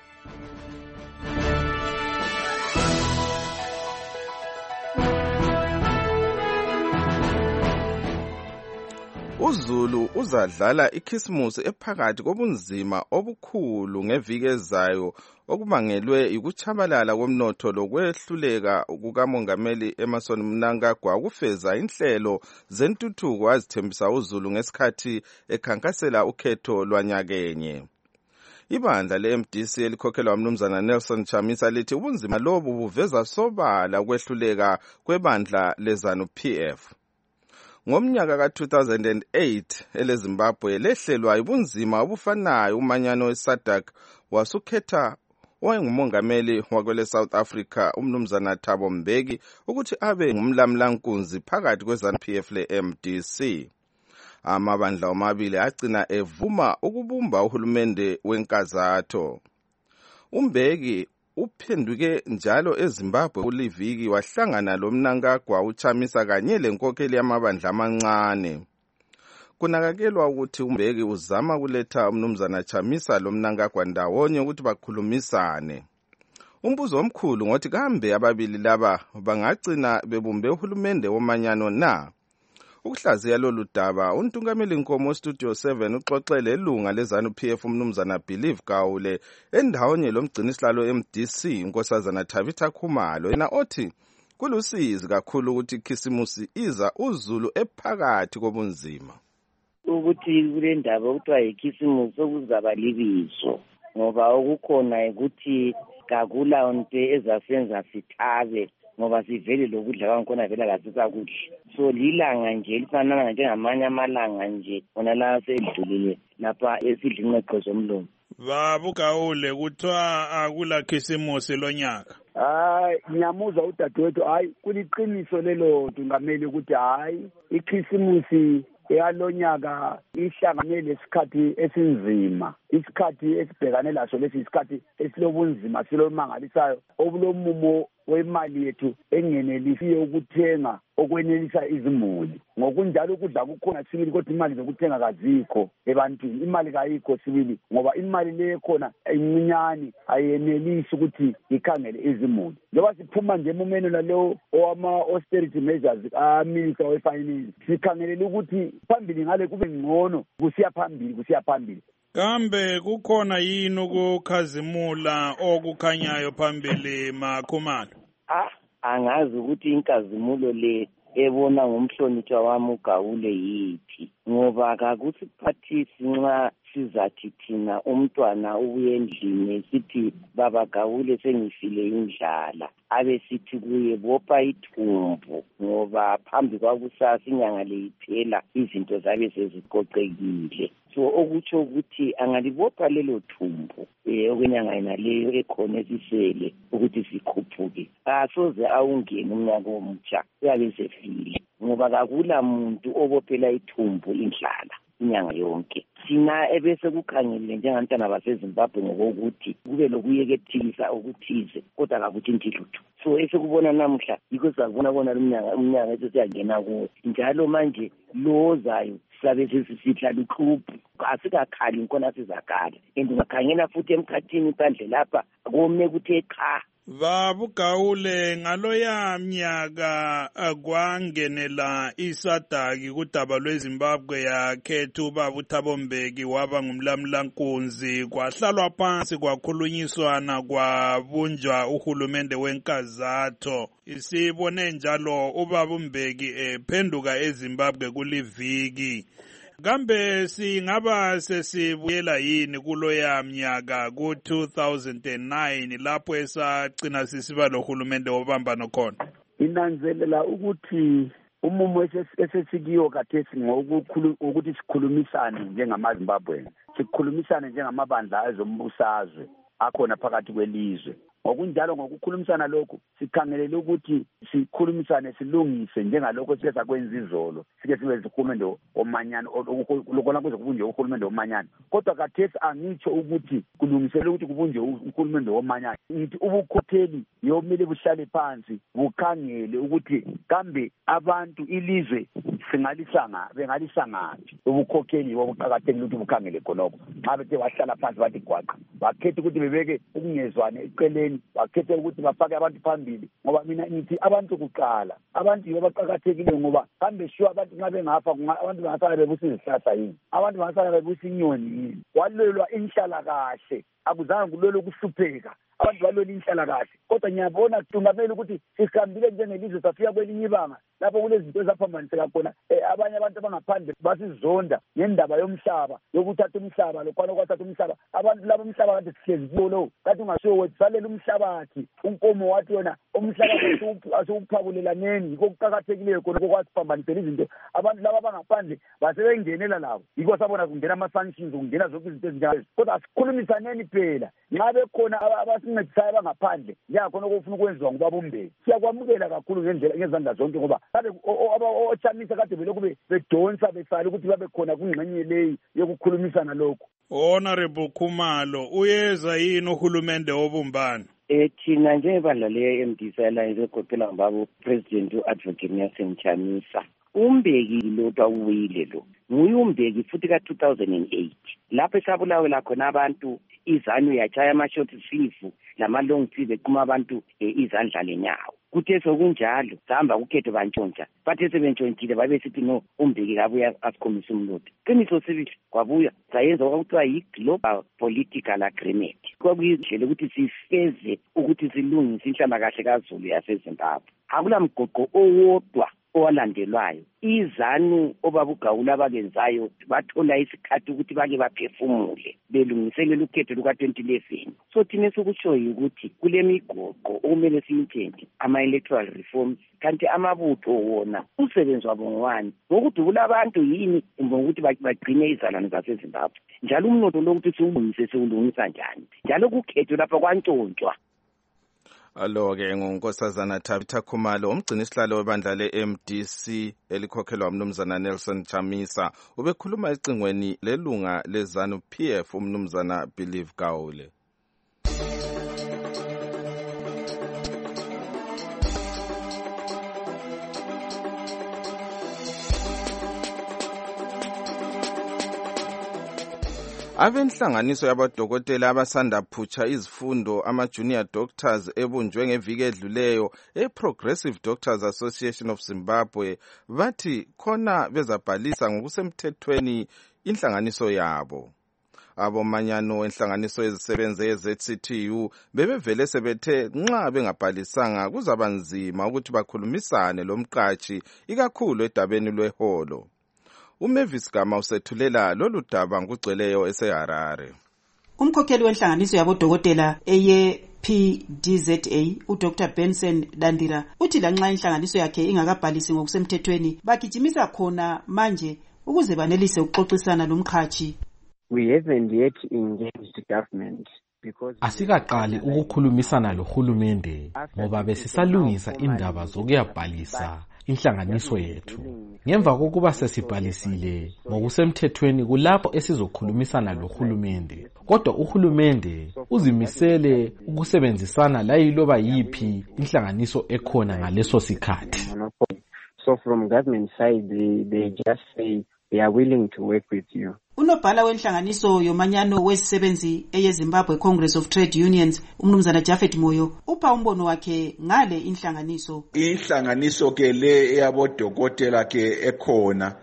uZulu uzadlala ikhisimusi ephakathi kobunzima obukhulu ngeviki ezayo okubangelwe ukuchabalala komnotho lokwehluleka kukamongameli Emmerson Mnangagwa ukufeza inhlelo zentuthuko azithembisa uZulu ngesikhathi ekhankasela ukhetho lwanyakenye. Ibandla le-MDC elikhokhelwa umnumzana Nelson Chamisa lithi ubunzima lobu buveza sobala ukwehluleka kwebandla leZANU-PF. Ngomnyaka ka-2008 eleZimbabwe lehlelwa ibunzima obufanayo umanyano weSADC wasukhetha owayengumongameli wakwele South Africa umnumzana Thabo Mbeki ukuthi abe ngumlamlankunzi phakathi kweZANU-PF le-MDC. Amabandla omabili agcina evuma ukubumba uhulumende wenkazatho. Umbeki uphenduke njalo eZimbabwe kuliviki wahlangana loMnangagwa uChamisa kanye lenkokheli yamabandla amancane. Kunakakelwa ukuthi uMbeki uzama kuletha umnumzana Chamisa loMnangagwa ndawonye ukuthi bakhulumisane. Umbuzo omkhulu ngothi kambe ababili laba bangagcina bebumbe uhulumende womanyano na? Ukuhlaziya lolu daba untungameli Nkomo Studio 7 uxoxele elunga leZANU-PF umnumzana Believe Gawule endawonye lomgcinisihlalo MDC unkosazana Thabitha Khumalo yena othi kulusizi kakhulu ukuthi ikhisimusi iza uZulu ephakathi kobunzima. Ukuthi kule ndaba okuthiwa ikhisimusi okuzaba libizo ngoba okukhona ukuthi kakula nto ezasenza sithabe ngoba sivele lokudla kwakhona vele kasisakudla. So lilanga nje lifanana njengamanye amalanga nje ona la sedlulile lapha esidla inqeqo zomlomo. Baba uGawule kuthiwa akula khisimusi lonyaka. Ngiyamuza udadewethu kuliqiniso lelo ntungameli ukuthi ikhisimusi eyalonyaka ihlangane lesikhathi esinzima, isikhathi esibhekane laso lesi isikhathi esilobunzima silomangalisayo obulomumo wemali yethu engenelisiyo ukuthenga okwenelisa izimuli. Ngokunjalo ukudla kukhona sibili kodwa imali zokuthenga kazikho ebantwini. Imali kayikho sibili ngoba imali le khona encinyane ayenelisi ukuthi ikhangele izimuli. Njengoba siphuma nje emumeni lalo owama-austerity measures minister we-finance sikhangelela ukuthi phambili ngale kube ngcono kusiya phambili. Kambe kukhona yini ukukhazimula okukhanyayo phambili Makhumalo? Angazi ukuthi inkazimulo le ebona ngomhlonitshwa wami uGawule yithi ngoba akusiphathisi nxa sizathi thina umntwana ubuye endlini sithi baba Gawule sengifile indlala abe sithi kuye bopha ithumbu ngoba phambi kwakusasa inyanga le iphela izinto zabe seziqoqekile. So okutsho ukuthi angalibopha lelo thumbu okwenyanga inaleyo ekhona esisele ukuthi sikhuphuke. Asoze awungene umnyaka omutsha uyabe sefile ngoba kakula muntu obophela ithumbu indlala inyanga yonke. Thina ebese kukhangelile njengabantwana baseZimbabwe ngokuthi kube lokuyekethisa okuthize kodwa akuthinti lutho. So esekubona namuhla yikho sakubona umnyaka esesiyangena kuwo njalo manje lozayo sabe sesisihla lukhuphu asikakhali inkona sizakhala and ungakhangela futhi emkhathini phandle lapha kome kuthe cha Babugawule ngaloya mnyaka kwangenela isadaki kudaba lweZimbabwe yakhethu Baba uThabo Mbeki waba ngumlamlankunzi kwahlalwa phansi kwakhulunyiswana kwabunjwa uhulumende wenkazatho. Isibone njalo uBaba Mbeki ephenduka eZimbabwe kuliviki. Kambe singaba sesibuyela yini kuloya mnyaka ku-2009 lapho esagcina sisiba lohulumende wobambano khona? Inanzelela ukuthi umumo esesikiyo khathesi ngokuthi sikhulumisane njengamaZimbabwe, sikhulumisane njengamabandla ezombusazwe akhona phakathi kwelizwe. Ngokunjalo ngokukhulumisana lokhu sikhangelele ukuthi sikhulumisane silungise njengalokho sike sakwenza izolo, sike sibe uhulumende omanyano lokho kuze kubunjwe uhulumende omanyano. Kodwa khathesi angitsho ukuthi kulungiselwe ukuthi kubunjwe uhulumende omanyano. Ngithi ubukhokheli yomele buhlale phansi bukhangele ukuthi kambe abantu ilizwe bengalisa ngaphi. Ubukhokheli bobuqakathekile ukuthi bukhangele khonokho. Xa bethe wahlala phansi bathi gwaqa bakhethe ukuthi bebeke ukungezwane eceleni, bakhethe ukuthi bafake abantu phambili, ngoba mina ngithi abantu kuqala, abantu yibo abaqakathekile, ngoba kambe sure abantu nxa bengafa abantu bangasala bebusa izihlahla yini, abantu bangasala bebusa inyoni yini. Walwelwa inhlalakahle, akuzange kulwelwe ukuhlupheka, abantu balwela inhlalakahle. Kodwa ngiyabona kungamele ukuthi sihambile njengelizwe safika kwelinye ibanga lapho kulezinto ezaphambaniseka khona. Abanye abantu abangaphandle basizonda ngendaba yomhlaba, yokuthatha umhlaba, lokhwana okwathatha umhlaba. Abantu labo umhlaba kade sihlezi kuwo lo, kade ungasiwo wethu salela umhlabathi. Unkomo wathi yona umhlaba asiwuphakulelaneni, yikho kuqakathekileyo khona kokwasiphambanisela izinto. Abantu laba abangaphandle basebengenela labo, yikho sabona kungena ama-sanctions, kungena zonke izinto ezinjalo. Kodwa asikhulumisaneni phela, nxa bekhona abasincedisayo abangaphandle njengakhona okufuna ukwenziwa nguBaba Mbeki, siyakwamukela kakhulu ngezandla zonke, ngoba ochamisa kade belokhu bedonsa besala ukuthi babe khona kungxenye leyi yokukhulumisana lokhu. Honorable Khumalo, uyeza yini uhulumende wobumbano? Thina njengebandla le-MDC Alliance egoqela ngubaba President u-Advocate Nelson Chamisa, uMbeki lo awuyile lo, nguye uMbeki futhi ka-2008 lapho esabulawela khona abantu izanu yachaya ama-short sifu lama-long tube equma abantu izandla lenyawo. Kuthe sokunjalo sahamba kukhetho bantshontsha, bathe sebentshontshile babe sithi no uMbeki kabuya asikhombise umlotha. Qiniso sibili kwabuya sayenza okuthiwa yi-Global Political Agreement, kwakuyindlela ukuthi sifeze ukuthi silungise inhlalakahle kaZulu yaseZimbabwe. Akula mgoqo owodwa owalandelwayo. Izanu obabugawula abakenzayo bathola isikhathi ukuthi bake baphefumule belungiselela ukhetho luka-2011. So thina sokutshoyo ukuthi kule migoqo okumele siyintshente ama-electoral reforms, kanti amabutho wona umsebenzi wabo ngowani, ngokudubula abantu yini, ngokuthi bagcine izalwane zaseZimbabwe. Njalo umnotho lokuthi siwulungisa njani, njalo kukhetho lapha kwantshontshwa. Alo-ke ngunkosazana Tabitha Khumalo, umgcini isihlalo webandla le-MDC elikhokhelwa umnumzana Nelson Chamisa, ubekhuluma ecingweni lelunga lezanu PF umnumzana Believe Gawule. Abenhlanganiso yabadokotela abasanda phutsha izifundo ama-junior doctors ebunjwe ngeviki edluleyo e-Progressive Doctors Association of Zimbabwe bathi khona bezabhalisa ngokusemthethweni inhlanganiso yabo. Abomanyano enhlanganiso ezisebenze ye-ZCTU bebevele sebethe nxa bengabhalisanga kuzaba nzima ukuthi bakhulumisane lomqatshi ikakhulu edabeni lweholo. uMavis Gama usethulela lolu daba ngugcweleyo eseHarare. Umkhokheli wenhlanganiso yabodokotela PDZA uDr Benson Dandira uthi lanxa inhlanganiso yakhe ingakabhalisi ngokusemthethweni bagijimisa khona manje ukuze banelise ukuxoxisana lomqhashi. We haven't yet engaged the government. Asikaqali ukukhulumisana lohulumende ngoba besisalungisa indaba zokuyabhalisa inhlanganiso yethu. Ngemva kokuba sesibhalisile ngokusemthethweni kulapho esizokhulumisana lohulumende. Kodwa uhulumende uzimisele ukusebenzisana layiloba yipi inhlanganiso ekhona ngaleso sikhathi. So from government side they just say they are willing to work with you. Unobhala wenhlanganiso yomanyano wezisebenzi eyeZimbabwe Congress of Trade Unions, umnumzana Japhet Moyo, upha umbono wakhe ngale inhlanganiso. Inhlanganiso ke le eyabodokotela ke ekhona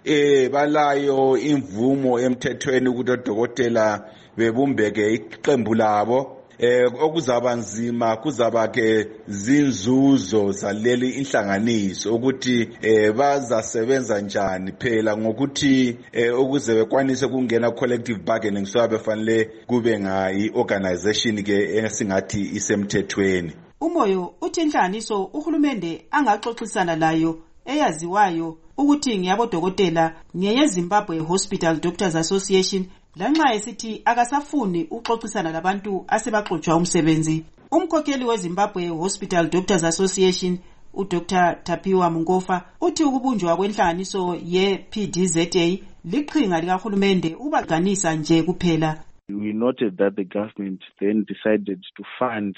balayo imvumo emthethweni ukuthi odokotela bebumbeke iqembu labo. Okuzaba nzima kuzaba ke zinzuzo zaleli inhlanganiso ukuthi bazasebenza njani phela ngokuthi ukuze bekwanise kungena collective bargaining so abefanele kube ngayi organization ke esingathi isemthethweni. Umoyo uthi inhlanganiso uhulumende angaxoxisana layo eyaziwayo ukuthi ngiyabodokotela ngeyeZimbabwe Hospital Doctors Association lanxa esithi akasafuni uxoxisana labantu asebaxotshwa umsebenzi. Umkhokheli weZimbabwe Hospital Doctors Association uDr Tapiwa Mungofa uthi ukubunjwa kwenhlanganiso ye-PDZA liqhinga likahulumende ubaganisa nje kuphela. We noted that the government then decided to fund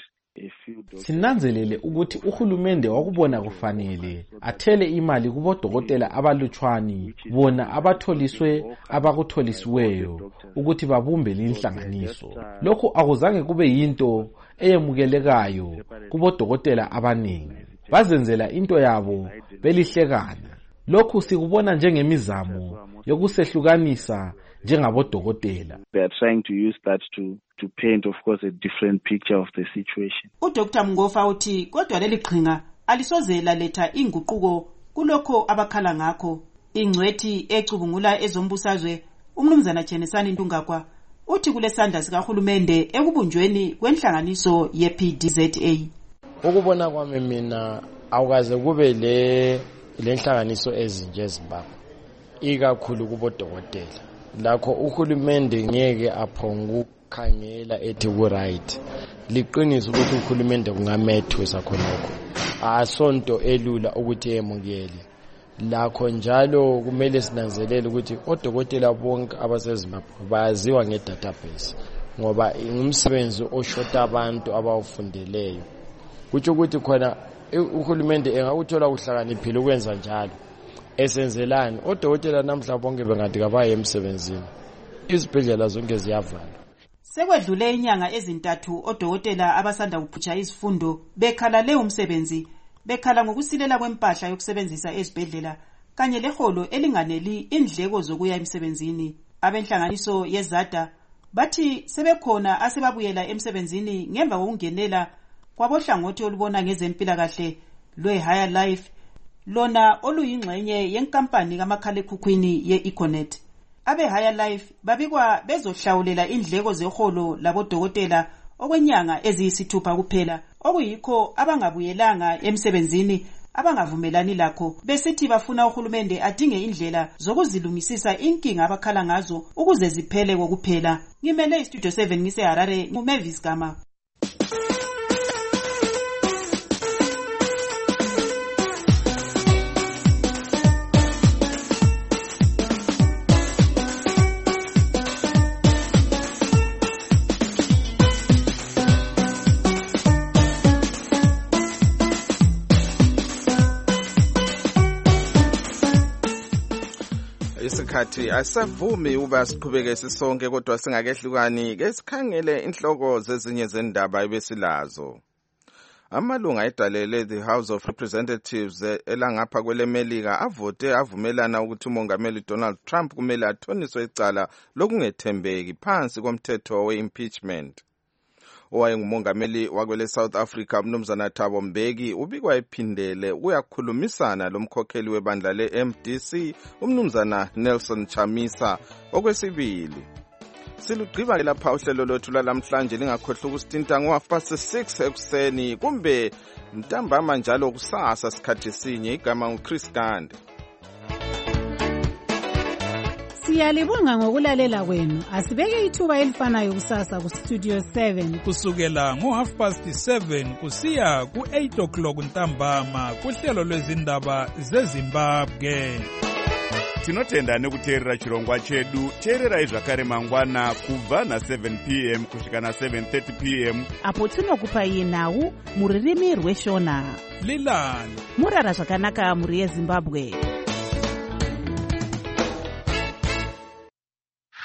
Sinanzelele ukuthi uhulumende wakubona kufanele athele imali kubodokotela abalutshwani bona abatholiswe abakutholisiweyo ukuthi babumbe linhlanganiso. Lokhu akuzange kube yinto eyemukelekayo kubodokotela abaningi. Bazenzela into yabo belihlekana. Lokhu sikubona njengemizamo yokusehlukanisa njengabodokotela. They are trying to use that to paint of course a different picture of the situation. uDr Mungofa uthi kodwa leli qhinga alisozela letha inguquko kulokho abakhala ngakho. Ingcwethi ecubungula ezombusazwe umnumzana Chenesani Ntungakwa uthi kulesandla sikahulumende ekubunjweni kwenhlanganiso ye-PDZA. Ukubona kwami mina awukaze kube le nhlanganiso ezinje eZimbabwe ikakhulu kubodokotela. Lakho uhulumende ngeke aphongu khangela ethi ku right. Liqiniso ukuthi uhulumende kungamethusa khonokho. Asonto elula ukuthi emukele. Lakho njalo kumele sinanzelele ukuthi odokotela bonke abaseZimbabwe bayaziwa ngedatabase ngoba ingumsebenzi oshota abantu abawufundeleyo. Kuthi ukuthi khona uhulumende engakuthola uhlakaniphile ukwenza njalo. Esenzelani odokotela namhla bonke bengathi kabaye emsebenzini. Izibhedlela zonke ziyavalwa. Sekwedlule inyanga ezintathu odokotela abasanda kuphutsha izifundo bekhala umsebenzi, bekhala ngokusilela kwempahla yokusebenzisa ezibhedlela kanye leholo elinganeli indleko zokuya emsebenzini. Abenhlanganiso yeZADA bathi sebekhona asebabuyela emsebenzini ngemva kokungenela kwabohlangothi olubona ngezempilakahle lwe-Higher Life lona oluyingxenye yenkampani kamakhalekhukhwini ye-Econet. Abe-Higher Life babikwa bezohlawulela indleko zeholo labodokotela okwenyanga eziyisithupha kuphela, okuyikho abangabuyelanga emsebenzini abangavumelani lakho, besithi bafuna uhulumende adinge indlela zokuzilungisisa inkinga abakhala ngazo ukuze ziphele kokuphela. Ngimele iStudio 7 ngiseHarare, nguMavis Gama. Isikhathi asavumi uba siqhubeke sisonke kodwa singakehlukani ke sikhangele inhloko zezinye zendaba ebesilazo. Amalunga edalele the House of Representatives elangapha kwelemelika avote avumelana ukuthi umongameli Donald Trump kumele athoniswe icala lokungethembeki phansi komthetho we-impeachment. Owayengumongameli wakwele South Africa umnumzana Thabo Mbeki ubikwa ephindele uyakhulumisana lomkhokheli webandla le-MDC umnumzana Nelson Chamisa okwesibili. Silugqiba lapha uhlelo lwethu lamhlanje lingakhohlwa ukusithinta ngo6 ekuseni kumbe ntambama njalo kusasa sikhathi sinye. Igama nguChris Gande. Siyalibonga ngokulalela kwenu. Asibeke ithuba elifanayo kusasa ku Studio 7 kusukela ngo7:30 kusiya ku8 ntambama kuhlelo lwezindaba zeZimbabwe. Tinotenda nekuteerera chirongwa chedu. Teererai zvakare mangwana kubva na7 p.m. kusvika na7:30 p.m. apo tinokupai nhau muririmi rweshona. Lilani murara zvakanaka muri yeZimbabwe.